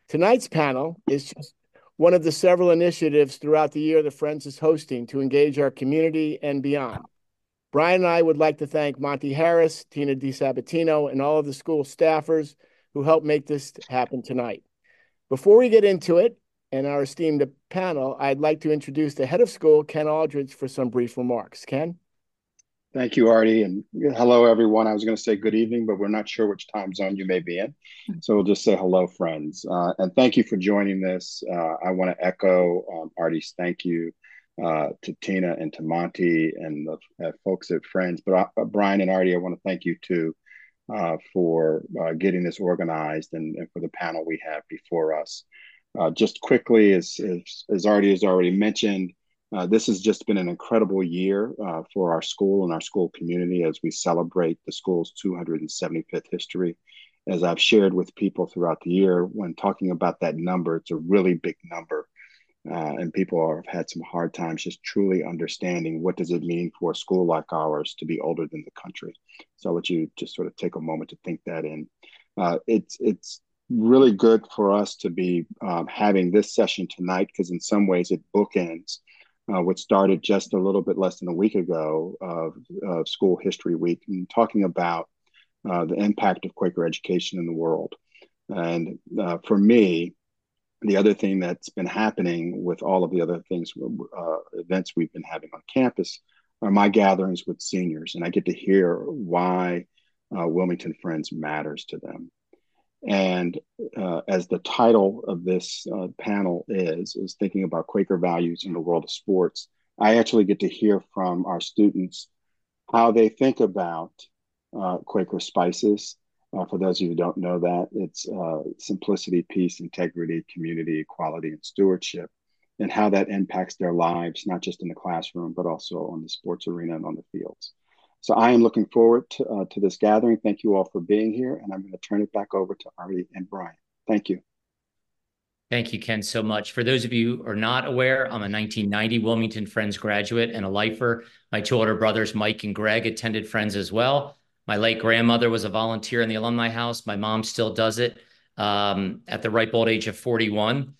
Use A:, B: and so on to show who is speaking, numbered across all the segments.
A: Tonight's panel is just one of the several initiatives throughout the year the Friends is hosting to engage our community and beyond. Brian and I would like to thank Monty Harris, Tina DiSabatino, and all of the school staffers who helped make this happen tonight. Before we get into it and our esteemed panel, I'd like to introduce the head of school, Ken Aldridge, for some brief remarks. Ken?
B: Thank you, Artie, and hello, everyone. I was going to say good evening, but we're not sure which time zone you may be in. So we'll just say hello, friends. And thank you for joining this. I want to echo Artie's thank you to Tina and to Monty and the folks at Friends. But Brian and Artie, I want to thank you too for getting this organized and for the panel we have before us. Just quickly, as Artie has already mentioned, this has just been an incredible year for our school and our school community as we celebrate the school's 275th history. As I've shared with people throughout the year, when talking about that number, it's a really big number. And people have had some hard times just truly understanding what does it mean for a school like ours to be older than the country. So I'll let you just sort of take a moment to think that in. It's really good for us to be having this session tonight because in some ways it bookends which started just a little bit less than a week ago of School History Week, and talking about the impact of Quaker education in the world. And for me, the other thing that's been happening with all of the other things, events we've been having on campus, are my gatherings with seniors, and I get to hear why Wilmington Friends matters to them. And as the title of this panel is thinking about Quaker values in the world of sports, I actually get to hear from our students how they think about Quaker spices. For those of you who don't know that, it's simplicity, peace, integrity, community, equality, and stewardship, and how that impacts their lives, not just in the classroom, but also on the sports arena and on the fields. So I am looking forward to this gathering. Thank you all for being here, and I'm going to turn it back over to Artie and Brian. Thank you.
C: Thank you, Ken, so much. For those of you who are not aware, I'm a 1990 Wilmington Friends graduate and a lifer. My two older brothers, Mike and Greg, attended Friends as well. My late grandmother was a volunteer in the Alumni House. My mom still does it at the ripe old age of 41.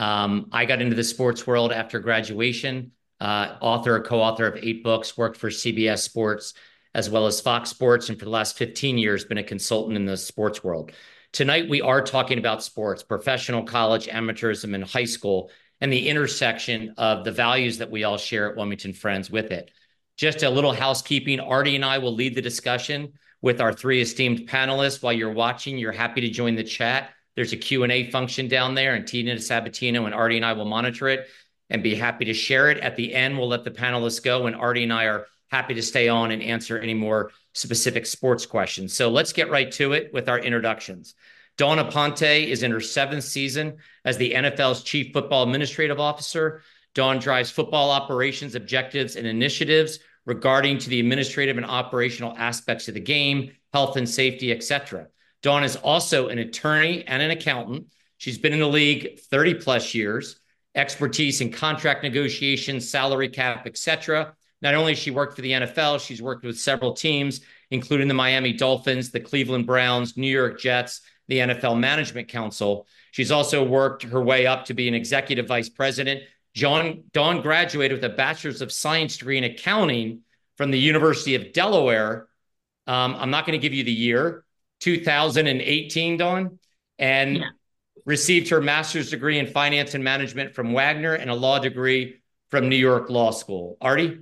C: I got into the sports world after graduation, co-author of 8 books, worked for CBS Sports, as well as Fox Sports, and for the last 15 years, been a consultant in the sports world. Tonight, we are talking about sports, professional, college, amateurism, and high school, and the intersection of the values that we all share at Wilmington Friends with it. Just a little housekeeping, Artie and I will lead the discussion with our 3 esteemed panelists. While you're watching, you're happy to join the chat. There's a Q&A function down there, and Tina Sabatino and Artie and I will monitor it and be happy to share it. At the end, we'll let the panelists go, and Artie and I are happy to stay on and answer any more specific sports questions. So let's get right to it with our introductions. Dawn Aponte is in her 7th season as the NFL's Chief Football Administrative Officer. Dawn drives football operations, objectives, and initiatives regarding to the administrative and operational aspects of the game, health and safety, etc. Dawn is also an attorney and an accountant. She's been in the league 30 plus years, expertise in contract negotiations, salary cap, etc. Not only has she worked for the NFL, she's worked with several teams, including the Miami Dolphins, the Cleveland Browns, New York Jets, the NFL Management Council. She's also worked her way up to be an executive vice president. Dawn graduated with a Bachelor's of Science degree in accounting from the University of Delaware. I'm not going to give you the year, 2018, Dawn, and received her master's degree in finance and management from Wagner and a law degree from New York Law School. Artie?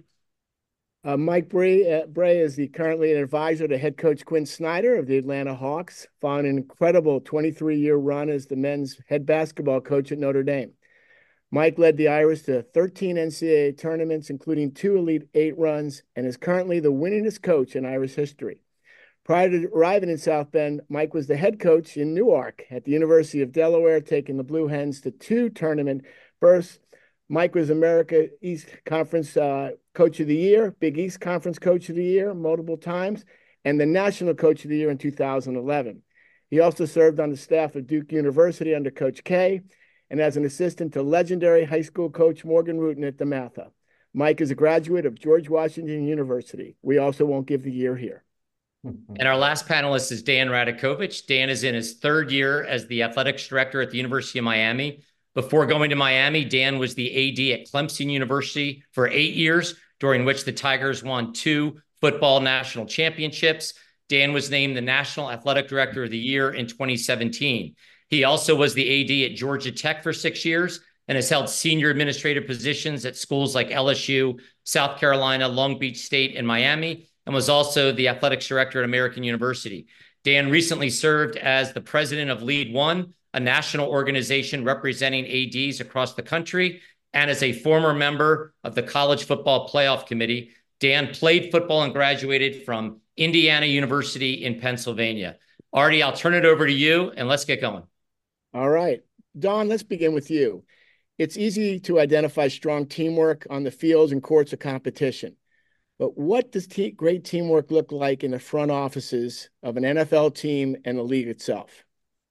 A: Mike Bray is currently an advisor to head coach Quinn Snyder of the Atlanta Hawks, following an incredible 23-year run as the men's head basketball coach at Notre Dame. Mike led the Irish to 13 NCAA tournaments, including 2 Elite 8 runs, and is currently the winningest coach in Irish history. Prior to arriving in South Bend, Mike was the head coach in Newark at the University of Delaware, taking the Blue Hens to 2 tournament berths. Mike was America East Conference Coach of the Year, Big East Conference Coach of the Year multiple times, and the National Coach of the Year in 2011. He also served on the staff of Duke University under Coach K, and as an assistant to legendary high school coach Morgan Rutan at DeMatha. Mike is a graduate of George Washington University. We also won't give the year here.
C: And our last panelist is Dan Radakovich. Dan is in his third year as the athletics director at the University of Miami. Before going to Miami, Dan was the AD at Clemson University for 8 years, during which the Tigers won 2 football national championships. Dan was named the National Athletic Director of the Year in 2017. He also was the AD at Georgia Tech for 6 years and has held senior administrative positions at schools like LSU, South Carolina, Long Beach State, and Miami, and was also the athletics director at American University. Dan recently served as the president of Lead One, a national organization representing ADs across the country, and as a former member of the College Football Playoff Committee. Dan played football and graduated from Indiana University in Pennsylvania. Artie, I'll turn it over to you, and let's get going.
A: All right. Don, let's begin with you. It's easy to identify strong teamwork on the fields and courts of competition. But what does great teamwork look like in the front offices of an NFL team and the league itself?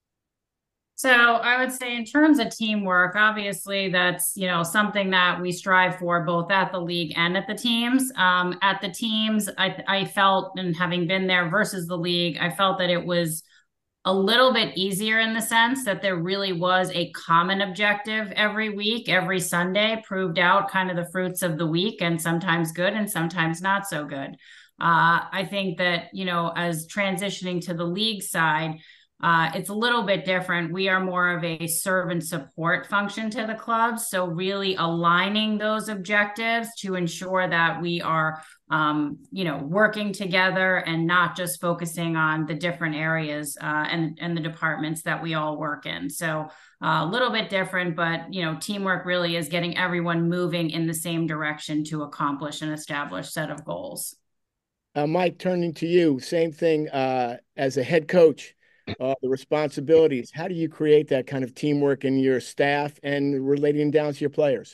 D: So I would say in terms of teamwork, obviously that's, something that we strive for both at the league and at the teams. At the teams, I felt, and having been there versus the league, I felt that it was a little bit easier in the sense that there really was a common objective every week. Every Sunday proved out kind of the fruits of the week, and sometimes good and sometimes not so good. I think that, as transitioning to the league side, it's a little bit different. We are more of a serve and support function to the clubs. So really aligning those objectives to ensure that we are, working together and not just focusing on the different areas and the departments that we all work in. So a little bit different, but, teamwork really is getting everyone moving in the same direction to accomplish an established set of goals.
A: Mike, turning to you, same thing as a head coach. The responsibilities. How do you create that kind of teamwork in your staff and relating down to your players?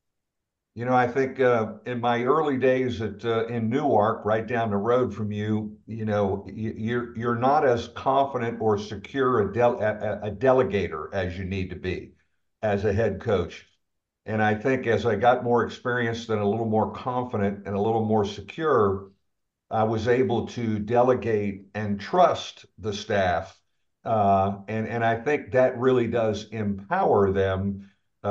E: I think in my early days in Newark, right down the road from you, you're not as confident or secure a delegator as you need to be as a head coach. And I think as I got more experienced and a little more confident and a little more secure, I was able to delegate and trust the staff. And I think that really does empower them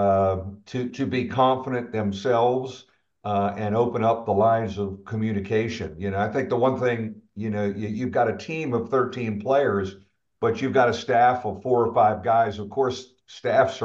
E: to be confident themselves and open up the lines of communication. I think the one thing, you've got a team of 13 players, but you've got a staff of 4 or 5 guys. Of course, the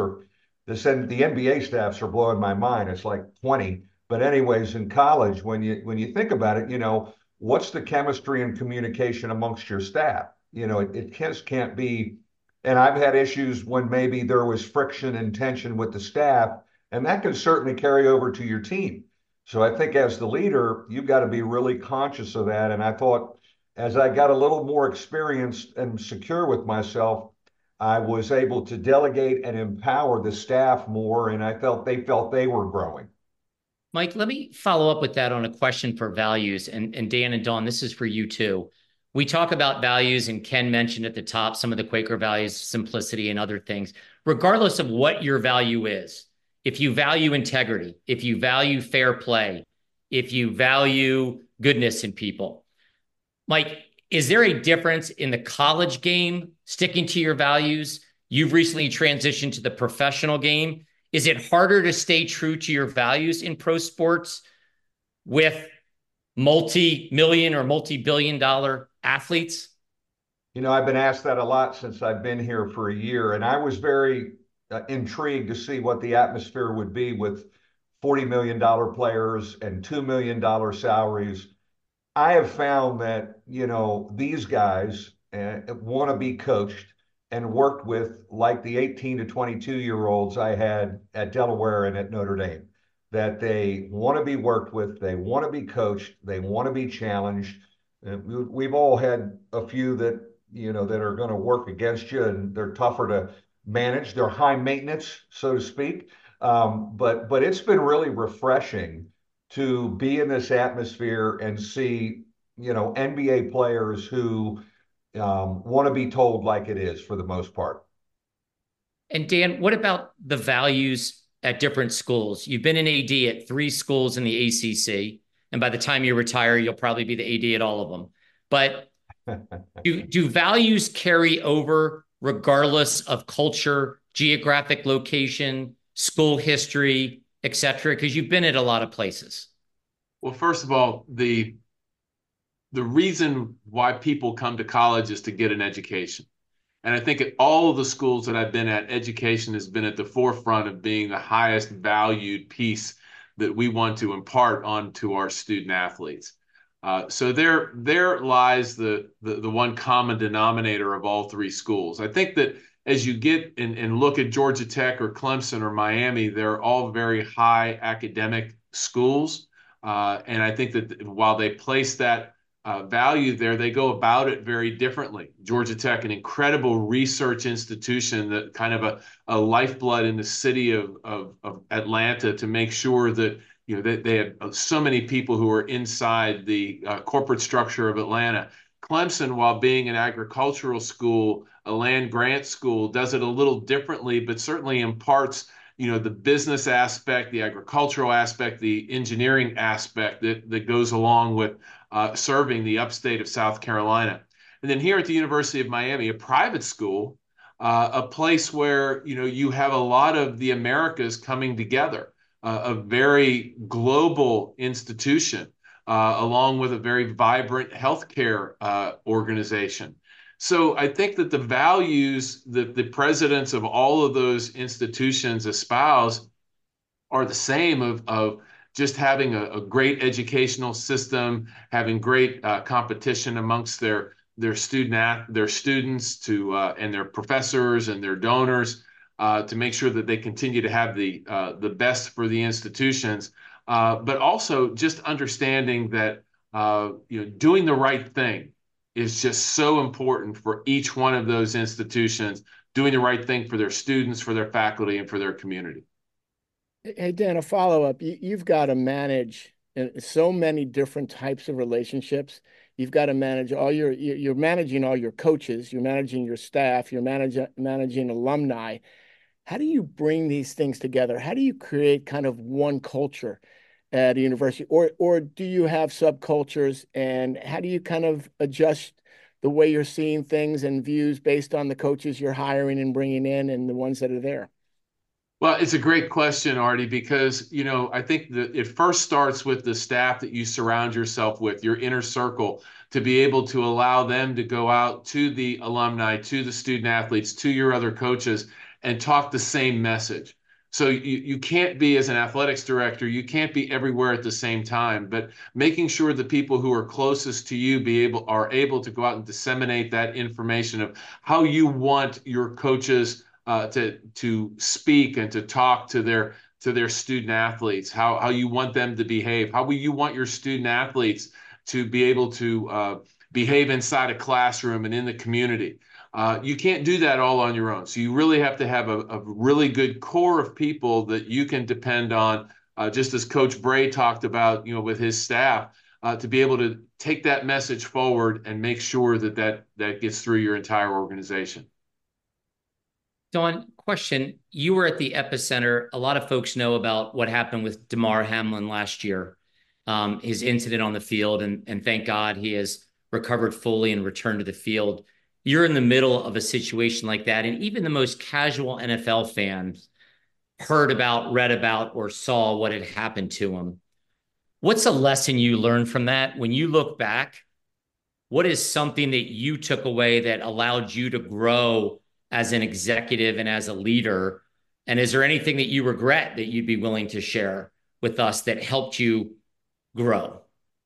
E: NBA staffs are blowing my mind. It's like 20. But anyways, in college, when you think about it, what's the chemistry and communication amongst your staff? It just can't be. And I've had issues when maybe there was friction and tension with the staff, and that can certainly carry over to your team. So I think as the leader, you've got to be really conscious of that. And I thought as I got a little more experienced and secure with myself, I was able to delegate and empower the staff more, and I felt they were growing.
C: Mike, let me follow up with that on a question for values. And Dan and Dawn, this is for you too. We talk about values, and Ken mentioned at the top some of the Quaker values, simplicity and other things. Regardless of what your value is, if you value integrity, if you value fair play, if you value goodness in people, Mike, is there a difference in the college game sticking to your values? You've recently transitioned to the professional game. Is it harder to stay true to your values in pro sports with multi-million or multi-billion-dollar athletes?
E: I've been asked that a lot since I've been here for a year, and I was very intrigued to see what the atmosphere would be with $40 million players and $2 million salaries. I have found that, these guys want to be coached and worked with like the 18 to 22-year-olds I had at Delaware and at Notre Dame, that they want to be worked with, they want to be coached, they want to be challenged. We've all had a few that, that are going to work against you, and they're tougher to manage. They're high maintenance, so to speak. But it's been really refreshing to be in this atmosphere and see, NBA players who want to be told like it is for the most part.
C: And Dan, what about the values at different schools? You've been an AD at 3 schools in the ACC, and by the time you retire, you'll probably be the AD at all of them. But Do values carry over regardless of culture, geographic location, school history, etc.? Because you've been at a lot of places.
F: Well, first of all, the reason why people come to college is to get an education. And I think at all of the schools that I've been at, education has been at the forefront of being the highest valued piece that we want to impart onto our student athletes. So there lies the one common denominator of all three schools. I think that as you get and look at Georgia Tech or Clemson or Miami, they're all very high academic schools. And I think that while they place that value there, they go about it very differently. Georgia Tech, an incredible research institution, that kind of a lifeblood in the city of Atlanta, to make sure that they have so many people who are inside the corporate structure of Atlanta. Clemson, while being an agricultural school, a land grant school, does it a little differently, but certainly imparts the business aspect, the agricultural aspect, the engineering aspect that goes along with serving the upstate of South Carolina. And then here at the University of Miami, a private school, a place where you have a lot of the Americas coming together, a very global institution, along with a very vibrant healthcare organization. So I think that the values that the presidents of all of those institutions espouse are the same of just having a great educational system, having great competition amongst their students and their professors and their donors, to make sure that they continue to have the best for the institutions, but also just understanding that doing the right thing is just so important for each one of those institutions, doing the right thing for their students, for their faculty, and for their community.
A: Hey, Dan, a follow-up. You've got to manage so many different types of relationships. You've got to manage you're managing all your coaches, you're managing your staff, you're managing alumni. How do you bring these things together? How do you create kind of one culture at a university, or do you have subcultures, and how do you kind of adjust the way you're seeing things and views based on the coaches you're hiring and bringing in and the ones that are there?
F: Well, it's a great question, Artie, because, I think that it first starts with the staff that you surround yourself with, your inner circle, to be able to allow them to go out to the alumni, to the student athletes, to your other coaches, and talk the same message. So you can't be, as an athletics director, you can't be everywhere at the same time, but making sure the people who are closest to you are able to go out and disseminate that information of how you want your coaches to speak and to talk to their student athletes, how you want them to behave, how you want your student athletes to be able to behave inside a classroom and in the community. You can't do that all on your own. So you really have to have a really good core of people that you can depend on, just as Coach Bray talked about, with his staff, to be able to take that message forward and make sure that gets through your entire organization.
C: Dawn, question. You were at the epicenter. A lot of folks know about what happened with Damar Hamlin last year, his incident on the field, and thank God he has recovered fully and returned to the field. You're in the middle of a situation like that, and even the most casual NFL fans heard about, read about, or saw what had happened to him. What's a lesson you learned from that? When you look back, what is something that you took away that allowed you to grow as an executive and as a leader? And is there anything that you regret that you'd be willing to share with us that helped you grow?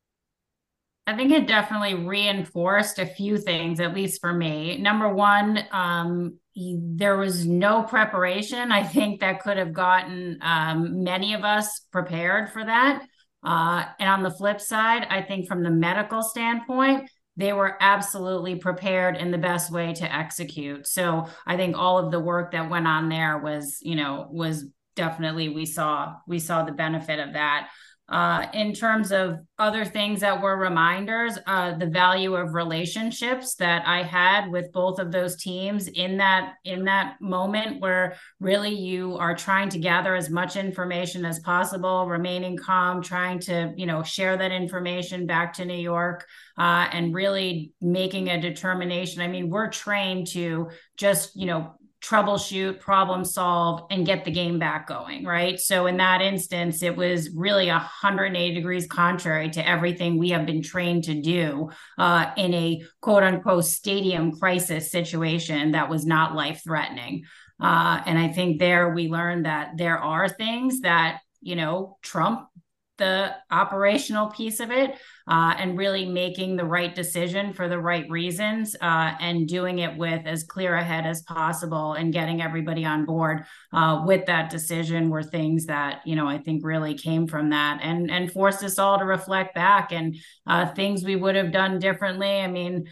D: I think it definitely reinforced a few things, at least for me. Number one, there was no preparation. I think that could have gotten many of us prepared for that. And on the flip side, I think from the medical standpoint, they were absolutely prepared in the best way to execute. So I think all of the work that went on there was definitely, we saw the benefit of that. In terms of other things that were reminders, the value of relationships that I had with both of those teams in that moment where really you are trying to gather as much information as possible, remaining calm, trying to, share that information back to New York, and really making a determination. I mean, we're trained to just, troubleshoot, problem solve, and get the game back going, right? So in that instance, it was really 180 degrees contrary to everything we have been trained to do in a quote unquote stadium crisis situation that was not life threatening. And I think there we learned that there are things that, trump the operational piece of it, and really making the right decision for the right reasons, and doing it with as clear a head as possible and getting everybody on board with that decision were things that, I think really came from that and forced us all to reflect back and things we would have done differently. I mean,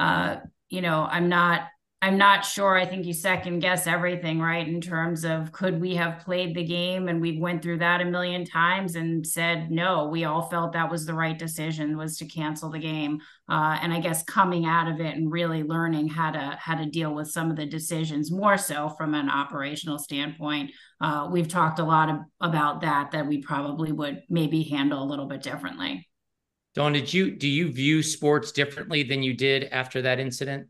D: I'm not sure. I think you second guess everything, right? In terms of could we have played the game, and we went through that a million times and said, no, we all felt that was the right decision, was to cancel the game. And I guess coming out of it and really learning how to deal with some of the decisions more so from an operational standpoint. We've talked a lot about that we probably would maybe handle a little bit differently.
C: Dawn, do you view sports differently than you did after that incident?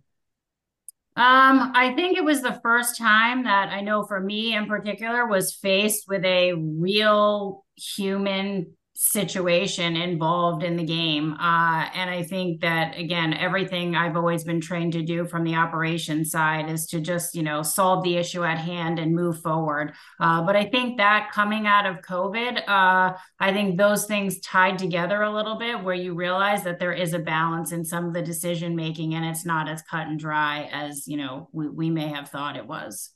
D: I think it was the first time that I know for me in particular was faced with a real human situation involved in the game. And I think that, again, everything I've always been trained to do from the operations side is to just, solve the issue at hand and move forward. But I think that coming out of COVID, I think those things tied together a little bit where you realize that there is a balance in some of the decision making and it's not as cut and dry as, we may have thought it was.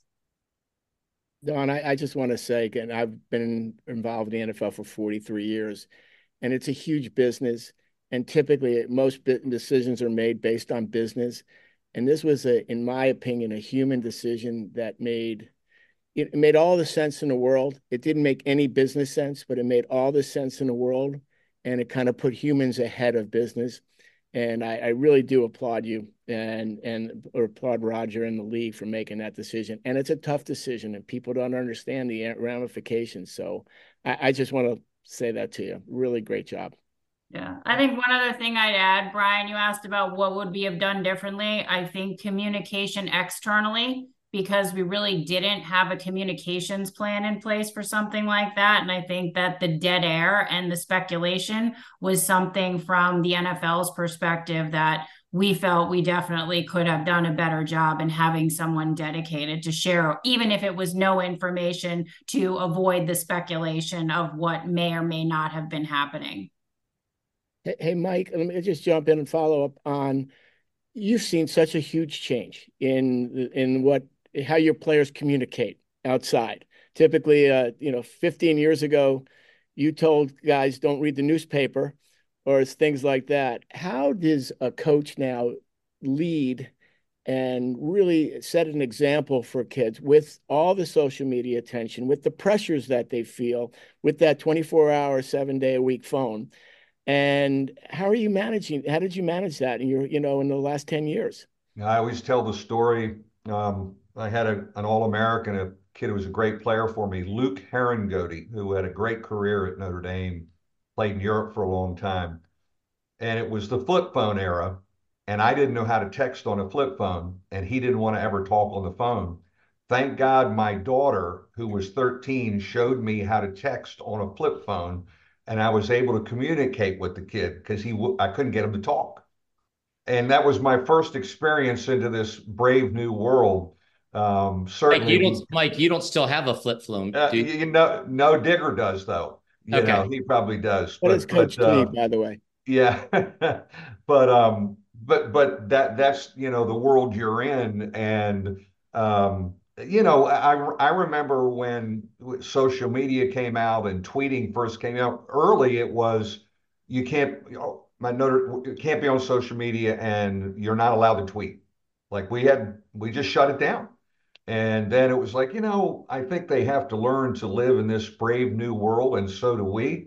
A: Don, I just want to say again, I've been involved in the NFL for 43 years, and it's a huge business. And typically, most decisions are made based on business. And this was, in my opinion, a human decision that made all the sense in the world. It didn't make any business sense, but it made all the sense in the world. And it kind of put humans ahead of business. And I really do applaud you or applaud Roger and the league for making that decision. And it's a tough decision, and people don't understand the ramifications. So I just want to say that to you. Really great job.
D: Yeah, I think one other thing I'd add, Brian, you asked about what would we have done differently. I think communication externally, because we really didn't have a communications plan in place for something like that. And I think that the dead air and the speculation was something from the NFL's perspective that we felt we definitely could have done a better job in having someone dedicated to share, even if it was no information, to avoid the speculation of what may or may not have been happening.
A: Hey, Mike, let me just jump in and follow up on, you've seen such a huge change in how your players communicate outside. Typically, 15 years ago, you told guys don't read the newspaper or things like that. How does a coach now lead and really set an example for kids with all the social media attention, with the pressures that they feel, with that 24-hour, 7-day-a-week phone? And how did you manage that in the last 10 years?
E: I always tell the story. I had an All-American, a kid who was a great player for me, Luke Herringody, who had a great career at Notre Dame, played in Europe for a long time. And it was the flip phone era, and I didn't know how to text on a flip phone, and he didn't want to ever talk on the phone. Thank God my daughter, who was 13, showed me how to text on a flip phone, and I was able to communicate with the kid because I couldn't get him to talk. And that was my first experience into this brave new world. Certainly,
C: Mike, you don't still have a flip phone, do you?
E: No, Digger does though. He probably does.
A: But it's Coach T, by the way.
E: Yeah, but that's the world you're in, and I remember when social media came out and tweeting first came out. Early, it was you can't be on social media and you're not allowed to tweet. Like we just shut it down. And then it was like, I think they have to learn to live in this brave new world, and so do we.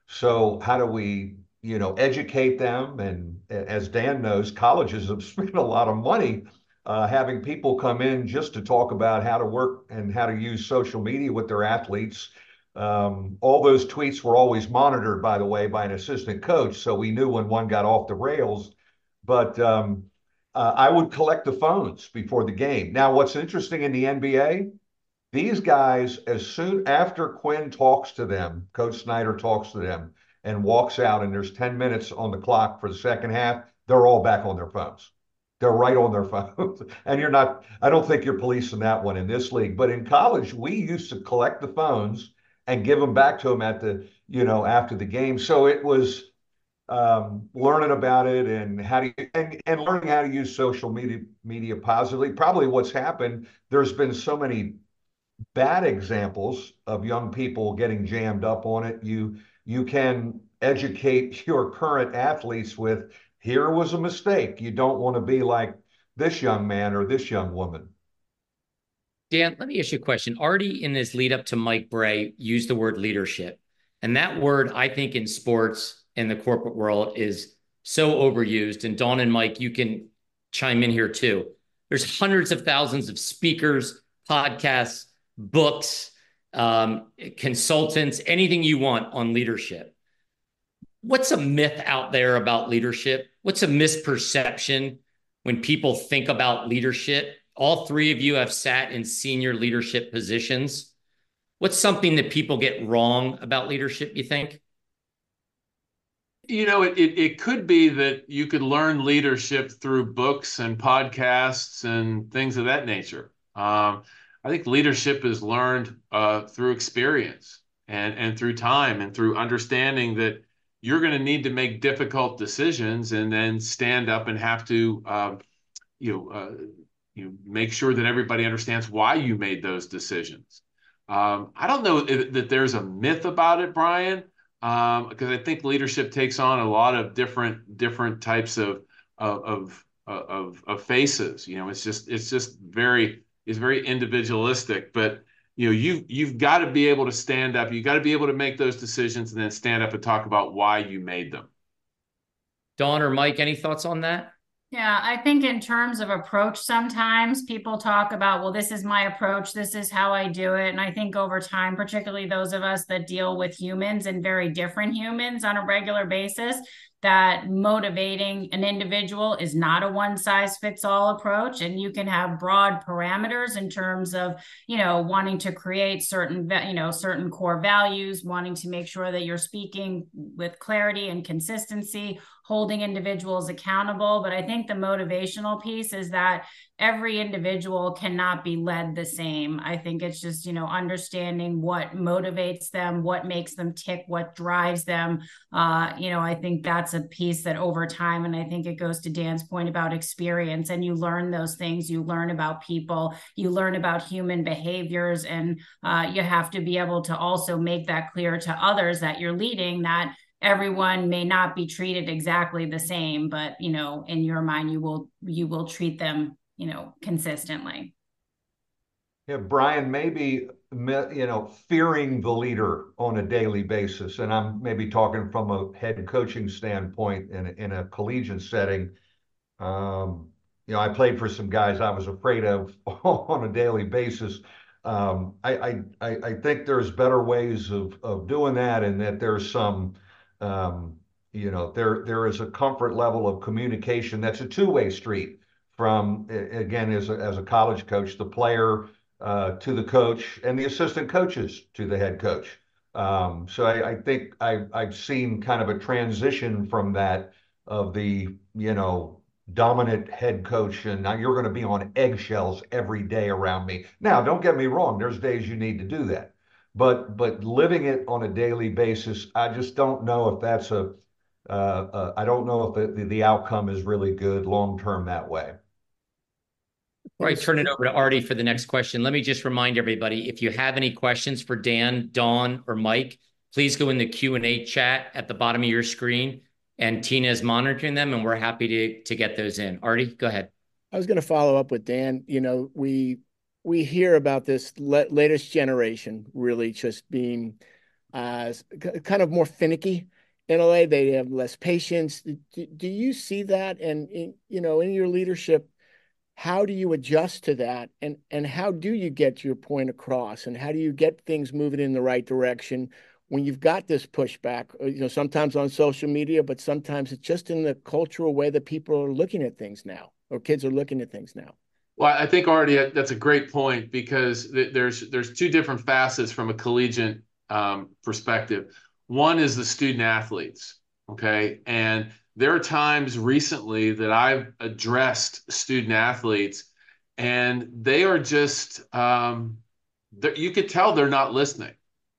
E: So how do we, educate them? And as Dan knows, colleges have spent a lot of money having people come in just to talk about how to work and how to use social media with their athletes. All those tweets were always monitored, by the way, by an assistant coach. So we knew when one got off the rails. But I would collect the phones before the game. Now, what's interesting in the NBA, these guys, as soon after Quinn talks to them, Coach Snyder talks to them and walks out, and there's 10 minutes on the clock for the second half, they're all back on their phones. They're right on their phones. And I don't think you're policing that one in this league. But in college, we used to collect the phones and give them back to them after the game. So it was learning about it and and learning how to use social media positively. Probably what's happened, there's been so many bad examples of young people getting jammed up on it. You can educate your current athletes with, here was a mistake. You don't want to be like this young man or this young woman.
C: Dan, let me ask you a question. Artie, in this lead up to Mike Brey, used the word leadership. And that word, I think, in sports and the corporate world is so overused. And Dawn and Mike, you can chime in here too. There's hundreds of thousands of speakers, podcasts, books, consultants, anything you want on leadership. What's a myth out there about leadership? What's a misperception when people think about leadership? All three of you have sat in senior leadership positions. What's something that people get wrong about leadership, you think?
F: It could be that you could learn leadership through books and podcasts and things of that nature. I think leadership is learned through experience and through time and through understanding that you're going to need to make difficult decisions and then stand up and have to make sure that everybody understands why you made those decisions. I don't know that there's a myth about it, Brian, because I think leadership takes on a lot of different types of faces. It's very individualistic, but you've got to be able to stand up. You got to be able to make those decisions and then stand up and talk about why you made them.
C: Dawn or Mike, any thoughts on that?
D: Yeah, I think in terms of approach, sometimes people talk about, well, this is my approach, this is how I do it. And I think over time, particularly those of us that deal with humans and very different humans on a regular basis, that motivating an individual is not a one size fits all approach. And you can have broad parameters in terms of, wanting to create certain core values, wanting to make sure that you're speaking with clarity and consistency, holding individuals accountable. But I think the motivational piece is that every individual cannot be led the same. I think it's just, understanding what motivates them, what makes them tick, what drives them. I think that's a piece that over time, and I think it goes to Dan's point about experience, and you learn those things, you learn about people, you learn about human behaviors, and you have to be able to also make that clear to others that you're leading, that everyone may not be treated exactly the same, but in your mind you will treat them consistently.
E: Yeah, Brian, maybe fearing the leader on a daily basis, and I'm maybe talking from a head coaching standpoint in a collegiate setting. I played for some guys I was afraid of on a daily basis. I think there's better ways of doing that, and that there's some there is a comfort level of communication that's a two-way street from, again, as a college coach, the player to the coach, and the assistant coaches to the head coach. So I think I've seen kind of a transition from that, of the dominant head coach, and now you're going to be on eggshells every day around me. Now, don't get me wrong, there's days you need to do that, but living it on a daily basis, I just don't know if that's I don't know if the outcome is really good long term that way.
C: All right, turn it over to Artie for the next question. Let me just remind everybody, if you have any questions for Dan, Dawn, or Mike, please go in the Q&A chat at the bottom of your screen, and Tina is monitoring them, and we're happy to get those in. Artie, go ahead.
A: I was going to follow up with Dan. We hear about this latest generation really just being kind of more finicky in a way. They have less patience. Do you see that? And in your leadership, how do you adjust to that? And how do you get your point across? And how do you get things moving in the right direction when you've got this pushback? Sometimes on social media, but sometimes it's just in the cultural way that people are looking at things now, or kids are looking at things now.
F: Well, I think already that's a great point, because there's two different facets from a collegiate perspective. One is the student athletes, okay? And there are times recently that I've addressed student athletes, and they are just, you could tell they're not listening.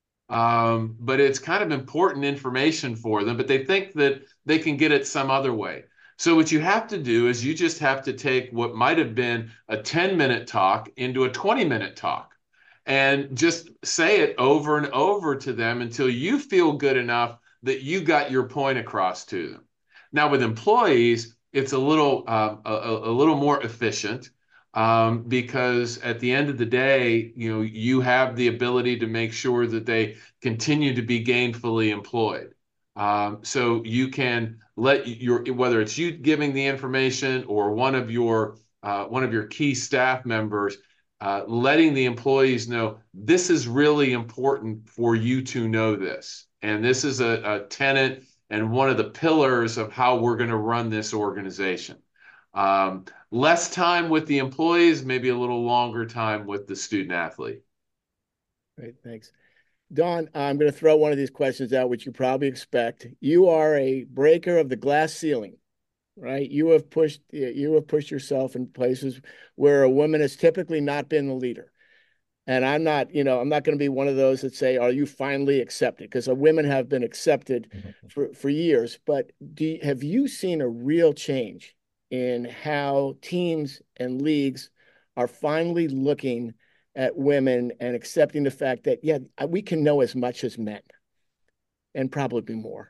F: But it's kind of important information for them, but they think that they can get it some other way. So what you have to do is you just have to take what might have been a 10-minute talk into a 20-minute talk, and just say it over and over to them until you feel good enough that you got your point across to them. Now, with employees, it's a little more efficient, because at the end of the day, you have the ability to make sure that they continue to be gainfully employed. So you can let whether it's you giving the information or one of your key staff members, letting the employees know this is really important for you to know this, and this is a tenet and one of the pillars of how we're going to run this organization. Less time with the employees, maybe a little longer time with the student athlete.
A: Great, thanks. Don, I'm going to throw one of these questions out, which you probably expect. You are a breaker of the glass ceiling, right? You have pushed yourself in places where a woman has typically not been the leader. And I'm not going to be one of those that say, are you finally accepted? Because women have been accepted for years. But have you seen a real change in how teams and leagues are finally looking at women and accepting the fact that, yeah, we can know as much as men, and probably more?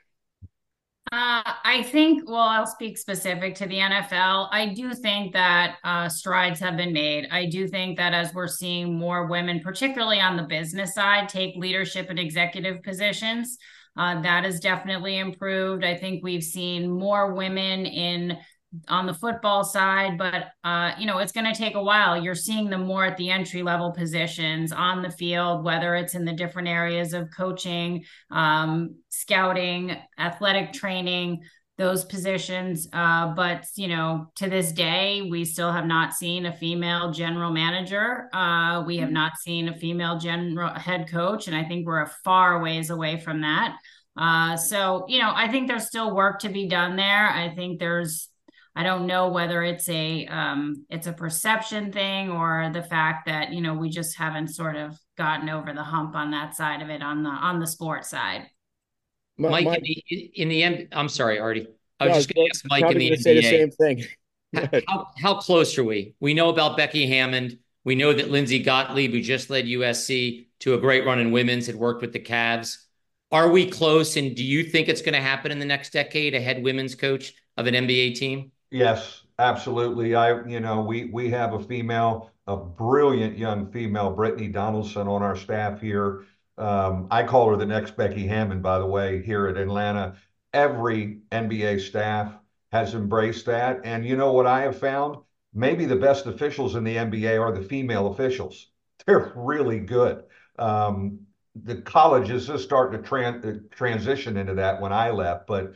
D: I think, well, I'll speak specific to the NFL. I do think that strides have been made. I do think that as we're seeing more women, particularly on the business side, take leadership and executive positions, that has definitely improved. I think we've seen more women on the football side, but it's going to take a while. You're seeing them more at the entry level positions on the field, whether it's in the different areas of coaching, scouting, athletic training, those positions. But to this day, we still have not seen a female general manager. We have not seen a female general head coach, and I think we're a far ways away from that. So I think there's still work to be done there. I don't know whether it's a perception thing or the fact that, we just haven't sort of gotten over the hump on that side of it on the sports side.
C: Mike, in the end, I'm sorry, Artie. I was just going to ask Mike in the NBA.
A: Say the same thing.
C: How close are we? We know about Becky Hammond. We know that Lindsay Gottlieb, who just led USC to a great run in women's, had worked with the Cavs. Are we close? And do you think it's going to happen in the next decade, a head women's coach of an NBA team?
E: Yes, absolutely. We have a brilliant young female, Brittany Donaldson, on our staff here. I call her the next Becky Hammond, by the way, here at Atlanta. Every NBA staff has embraced that. And you know what I have found? Maybe the best officials in the NBA are the female officials. They're really good. The college is just starting to transition into that when I left, but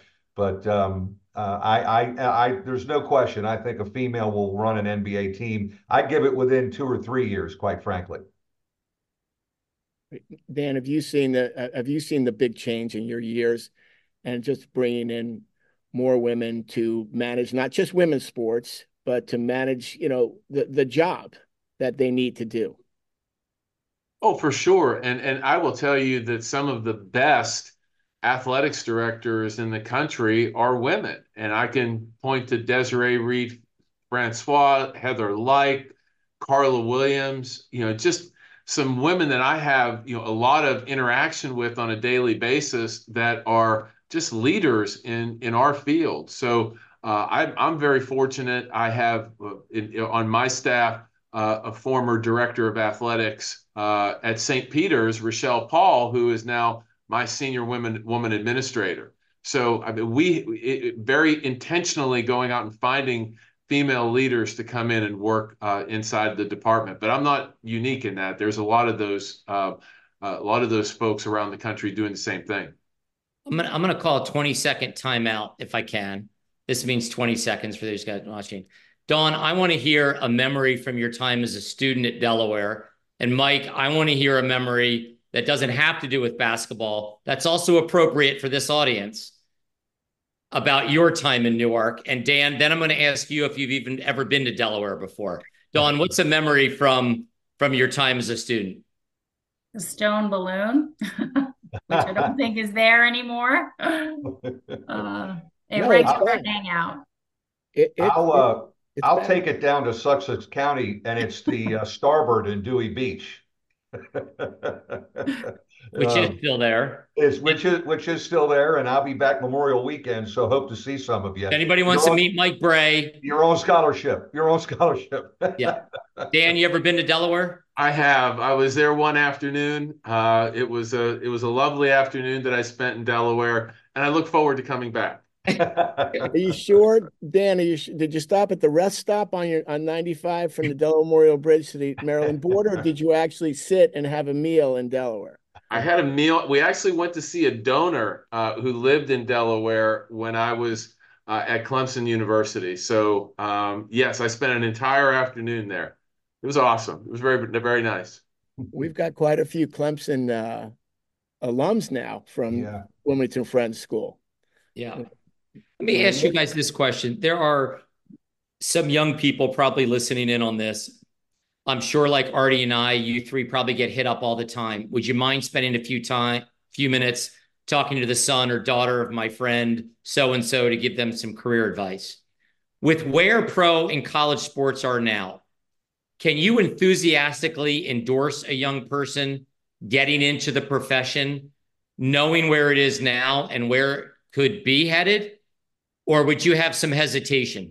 E: there's no question. I think a female will run an NBA team. I give it within 2 or 3 years, quite frankly.
A: Dan, have you seen the big change in your years, and just bringing in more women to manage not just women's sports, but to manage, the job that they need to do?
F: Oh, for sure. And I will tell you that some of the best athletics directors in the country are women. And I can point to Desiree Reed Francois, Heather Lyke, Carla Williams, just some women that I have, a lot of interaction with on a daily basis that are just leaders in our field. So I'm very fortunate. I have on my staff a former director of athletics at St. Peter's, Rochelle Paul, who is now my senior woman administrator. So I mean, we very intentionally going out and finding female leaders to come in and work inside the department. But I'm not unique in that. There's a lot of those folks around the country doing the same thing.
C: I'm gonna call a 20-second timeout if I can. This means 20 seconds for those guys watching. Dawn, I want to hear a memory from your time as a student at Delaware. And Mike, I want to hear a memory that doesn't have to do with basketball. That's also appropriate for this audience about your time in Newark. And Dan, then I'm going to ask you if you've even ever been to Delaware before. Dawn, what's a memory from your time as a student?
D: The stone balloon, which I don't think is there anymore. A regular hangout.
E: I'll take it down to Sussex County, and it's the Starboard in Dewey Beach.
C: Which is still there.
E: Which is still there, and I'll be back Memorial Weekend, so hope to see some of you.
C: If anybody wants to meet Mike Bray.
E: Your own scholarship.
C: Yeah. Dan, you ever been to Delaware?
F: I have. I was there one afternoon. It was a lovely afternoon that I spent in Delaware, and I look forward to coming back.
A: Are you sure, Dan? Did you stop at the rest stop on 95 from the Delaware Memorial Bridge to the Maryland border, or did you actually sit and have a meal in Delaware?
F: I had a meal. We actually went to see a donor who lived in Delaware when I was at Clemson University. So yes, I spent an entire afternoon there. It was awesome. It was very, very nice.
A: We've got quite a few Clemson alums now from Wilmington Friends School.
C: Yeah. Let me ask you guys this question. There are some young people probably listening in on this. I'm sure like Artie and I, you three probably get hit up all the time. Would you mind spending a few minutes talking to the son or daughter of my friend so-and-so to give them some career advice? With where pro and college sports are now, can you enthusiastically endorse a young person getting into the profession, knowing where it is now and where it could be headed? Or would you have some hesitation?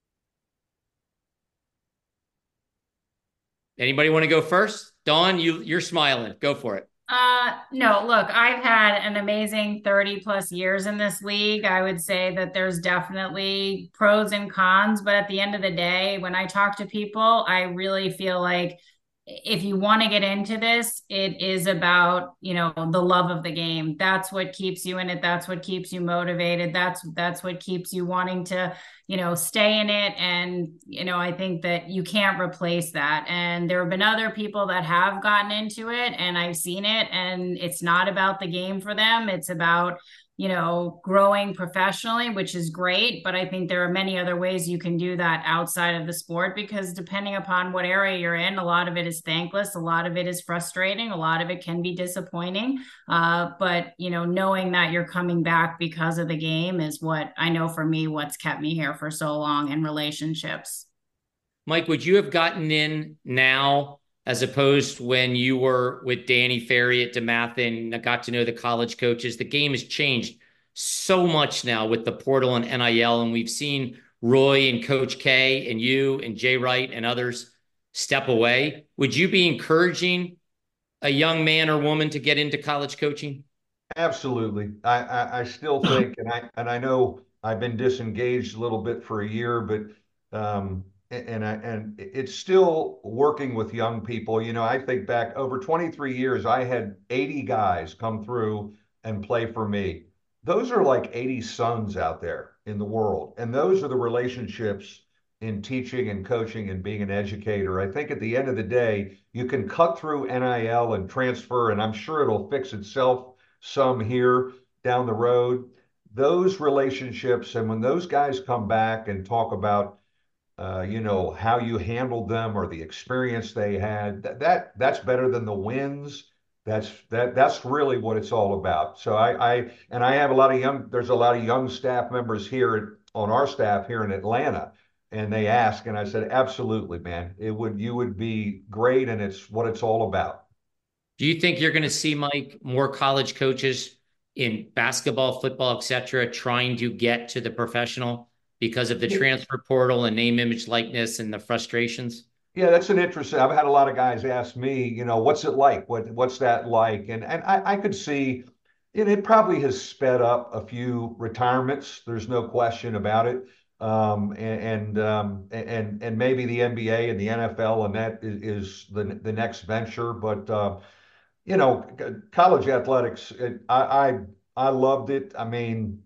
C: Anybody want to go first? Dawn, you're smiling. Go for it.
D: No, look, I've had an amazing 30 plus years in this league. I would say that there's definitely pros and cons, but at the end of the day, when I talk to people, I really feel like if you want to get into this, it is about, the love of the game. That's what keeps you in it. That's what keeps you motivated. That's what keeps you wanting to, stay in it. And, I think that you can't replace that. And there have been other people that have gotten into it and I've seen it, and it's not about the game for them. It's about, growing professionally, which is great. But I think there are many other ways you can do that outside of the sport, because depending upon what area you're in, a lot of it is thankless. A lot of it is frustrating. A lot of it can be disappointing. But, knowing that you're coming back because of the game is what I know for me, what's kept me here for so long in relationships.
C: Mike, would you have gotten in now as opposed to when you were with Danny Ferry at DeMatha and got to know the college coaches? The game has changed so much now with the portal and NIL, and we've seen Roy and Coach K and you and Jay Wright and others step away. Would you be encouraging a young man or woman to get into college coaching?
E: Absolutely. I still think, and I know I've been disengaged a little bit for a year, but and it's still working with young people. I think back over 23 years, I had 80 guys come through and play for me. Those are like 80 sons out there in the world. And those are the relationships in teaching and coaching and being an educator. I think at the end of the day, you can cut through NIL and transfer, and I'm sure it'll fix itself some here down the road. Those relationships, and when those guys come back and talk about how you handled them or the experience they had, that's better than the wins. That's really what it's all about. So I have there's a lot of young staff members here on our staff here in Atlanta, and they ask, and I said, absolutely, man, you would be great. And it's what it's all about.
C: Do you think you're going to see, Mike, more college coaches in basketball, football, et cetera, trying to get to the professional because of the transfer portal and name, image, likeness, and the frustrations?
E: Yeah, that's an interesting. I've had a lot of guys ask me, what's it like? What's that like? And I could see it probably has sped up a few retirements. There's no question about it. And maybe the NBA and the NFL and that is the next venture. But college athletics, I loved it. I mean,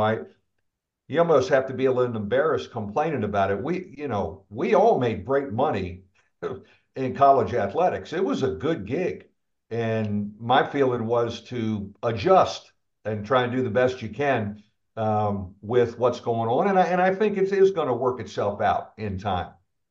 E: you almost have to be a little embarrassed complaining about it. We all made great money in college athletics. It was a good gig. And my feeling was to adjust and try and do the best you can with what's going on. And I think it is going to work itself out in time.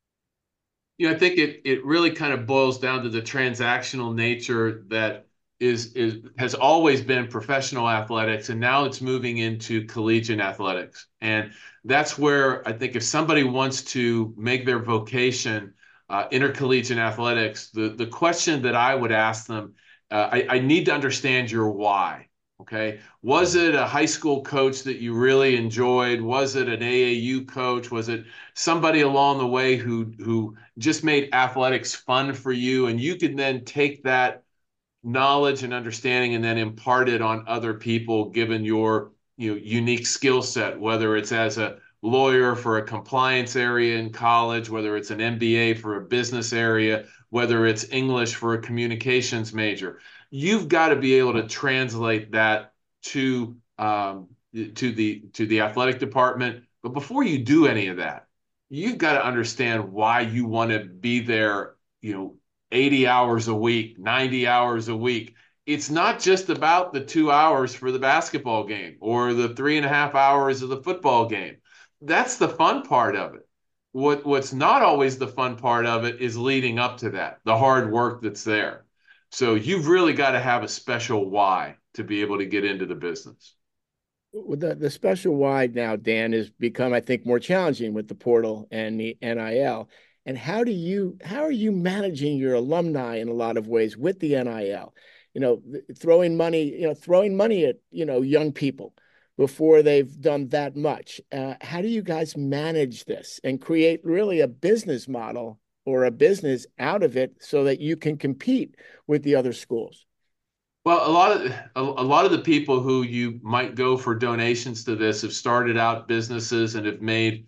F: I think it really kind of boils down to the transactional nature that has always been professional athletics, and now it's moving into collegiate athletics. And that's where I think if somebody wants to make their vocation intercollegiate athletics, the question that I would ask them, I need to understand your why. Okay. Was it a high school coach that you really enjoyed? Was it an AAU coach? Was it somebody along the way who just made athletics fun for you? And you could then take that knowledge and understanding and then impart it on other people, given your unique skill set, whether it's as a lawyer for a compliance area in college, whether it's an MBA for a business area, whether it's English for a communications major. You've got to be able to translate that to the athletic department. But before you do any of that, you've got to understand why you want to be there, 80 hours a week, 90 hours a week. It's not just about the 2 hours for the basketball game or the 3.5 hours of the football game. That's the fun part of it. What's not always the fun part of it is leading up to that, the hard work that's there. So you've really got to have a special why to be able to get into the business.
A: The special why now, Dan, has become, I think, more challenging with the portal and the NIL. And how are you managing your alumni in a lot of ways with the NIL? Throwing money at, young people before they've done that much. How do you guys manage this and create really a business model or a business out of it so that you can compete with the other schools?
F: Well, a lot of the people who you might go for donations to this have started out businesses and have made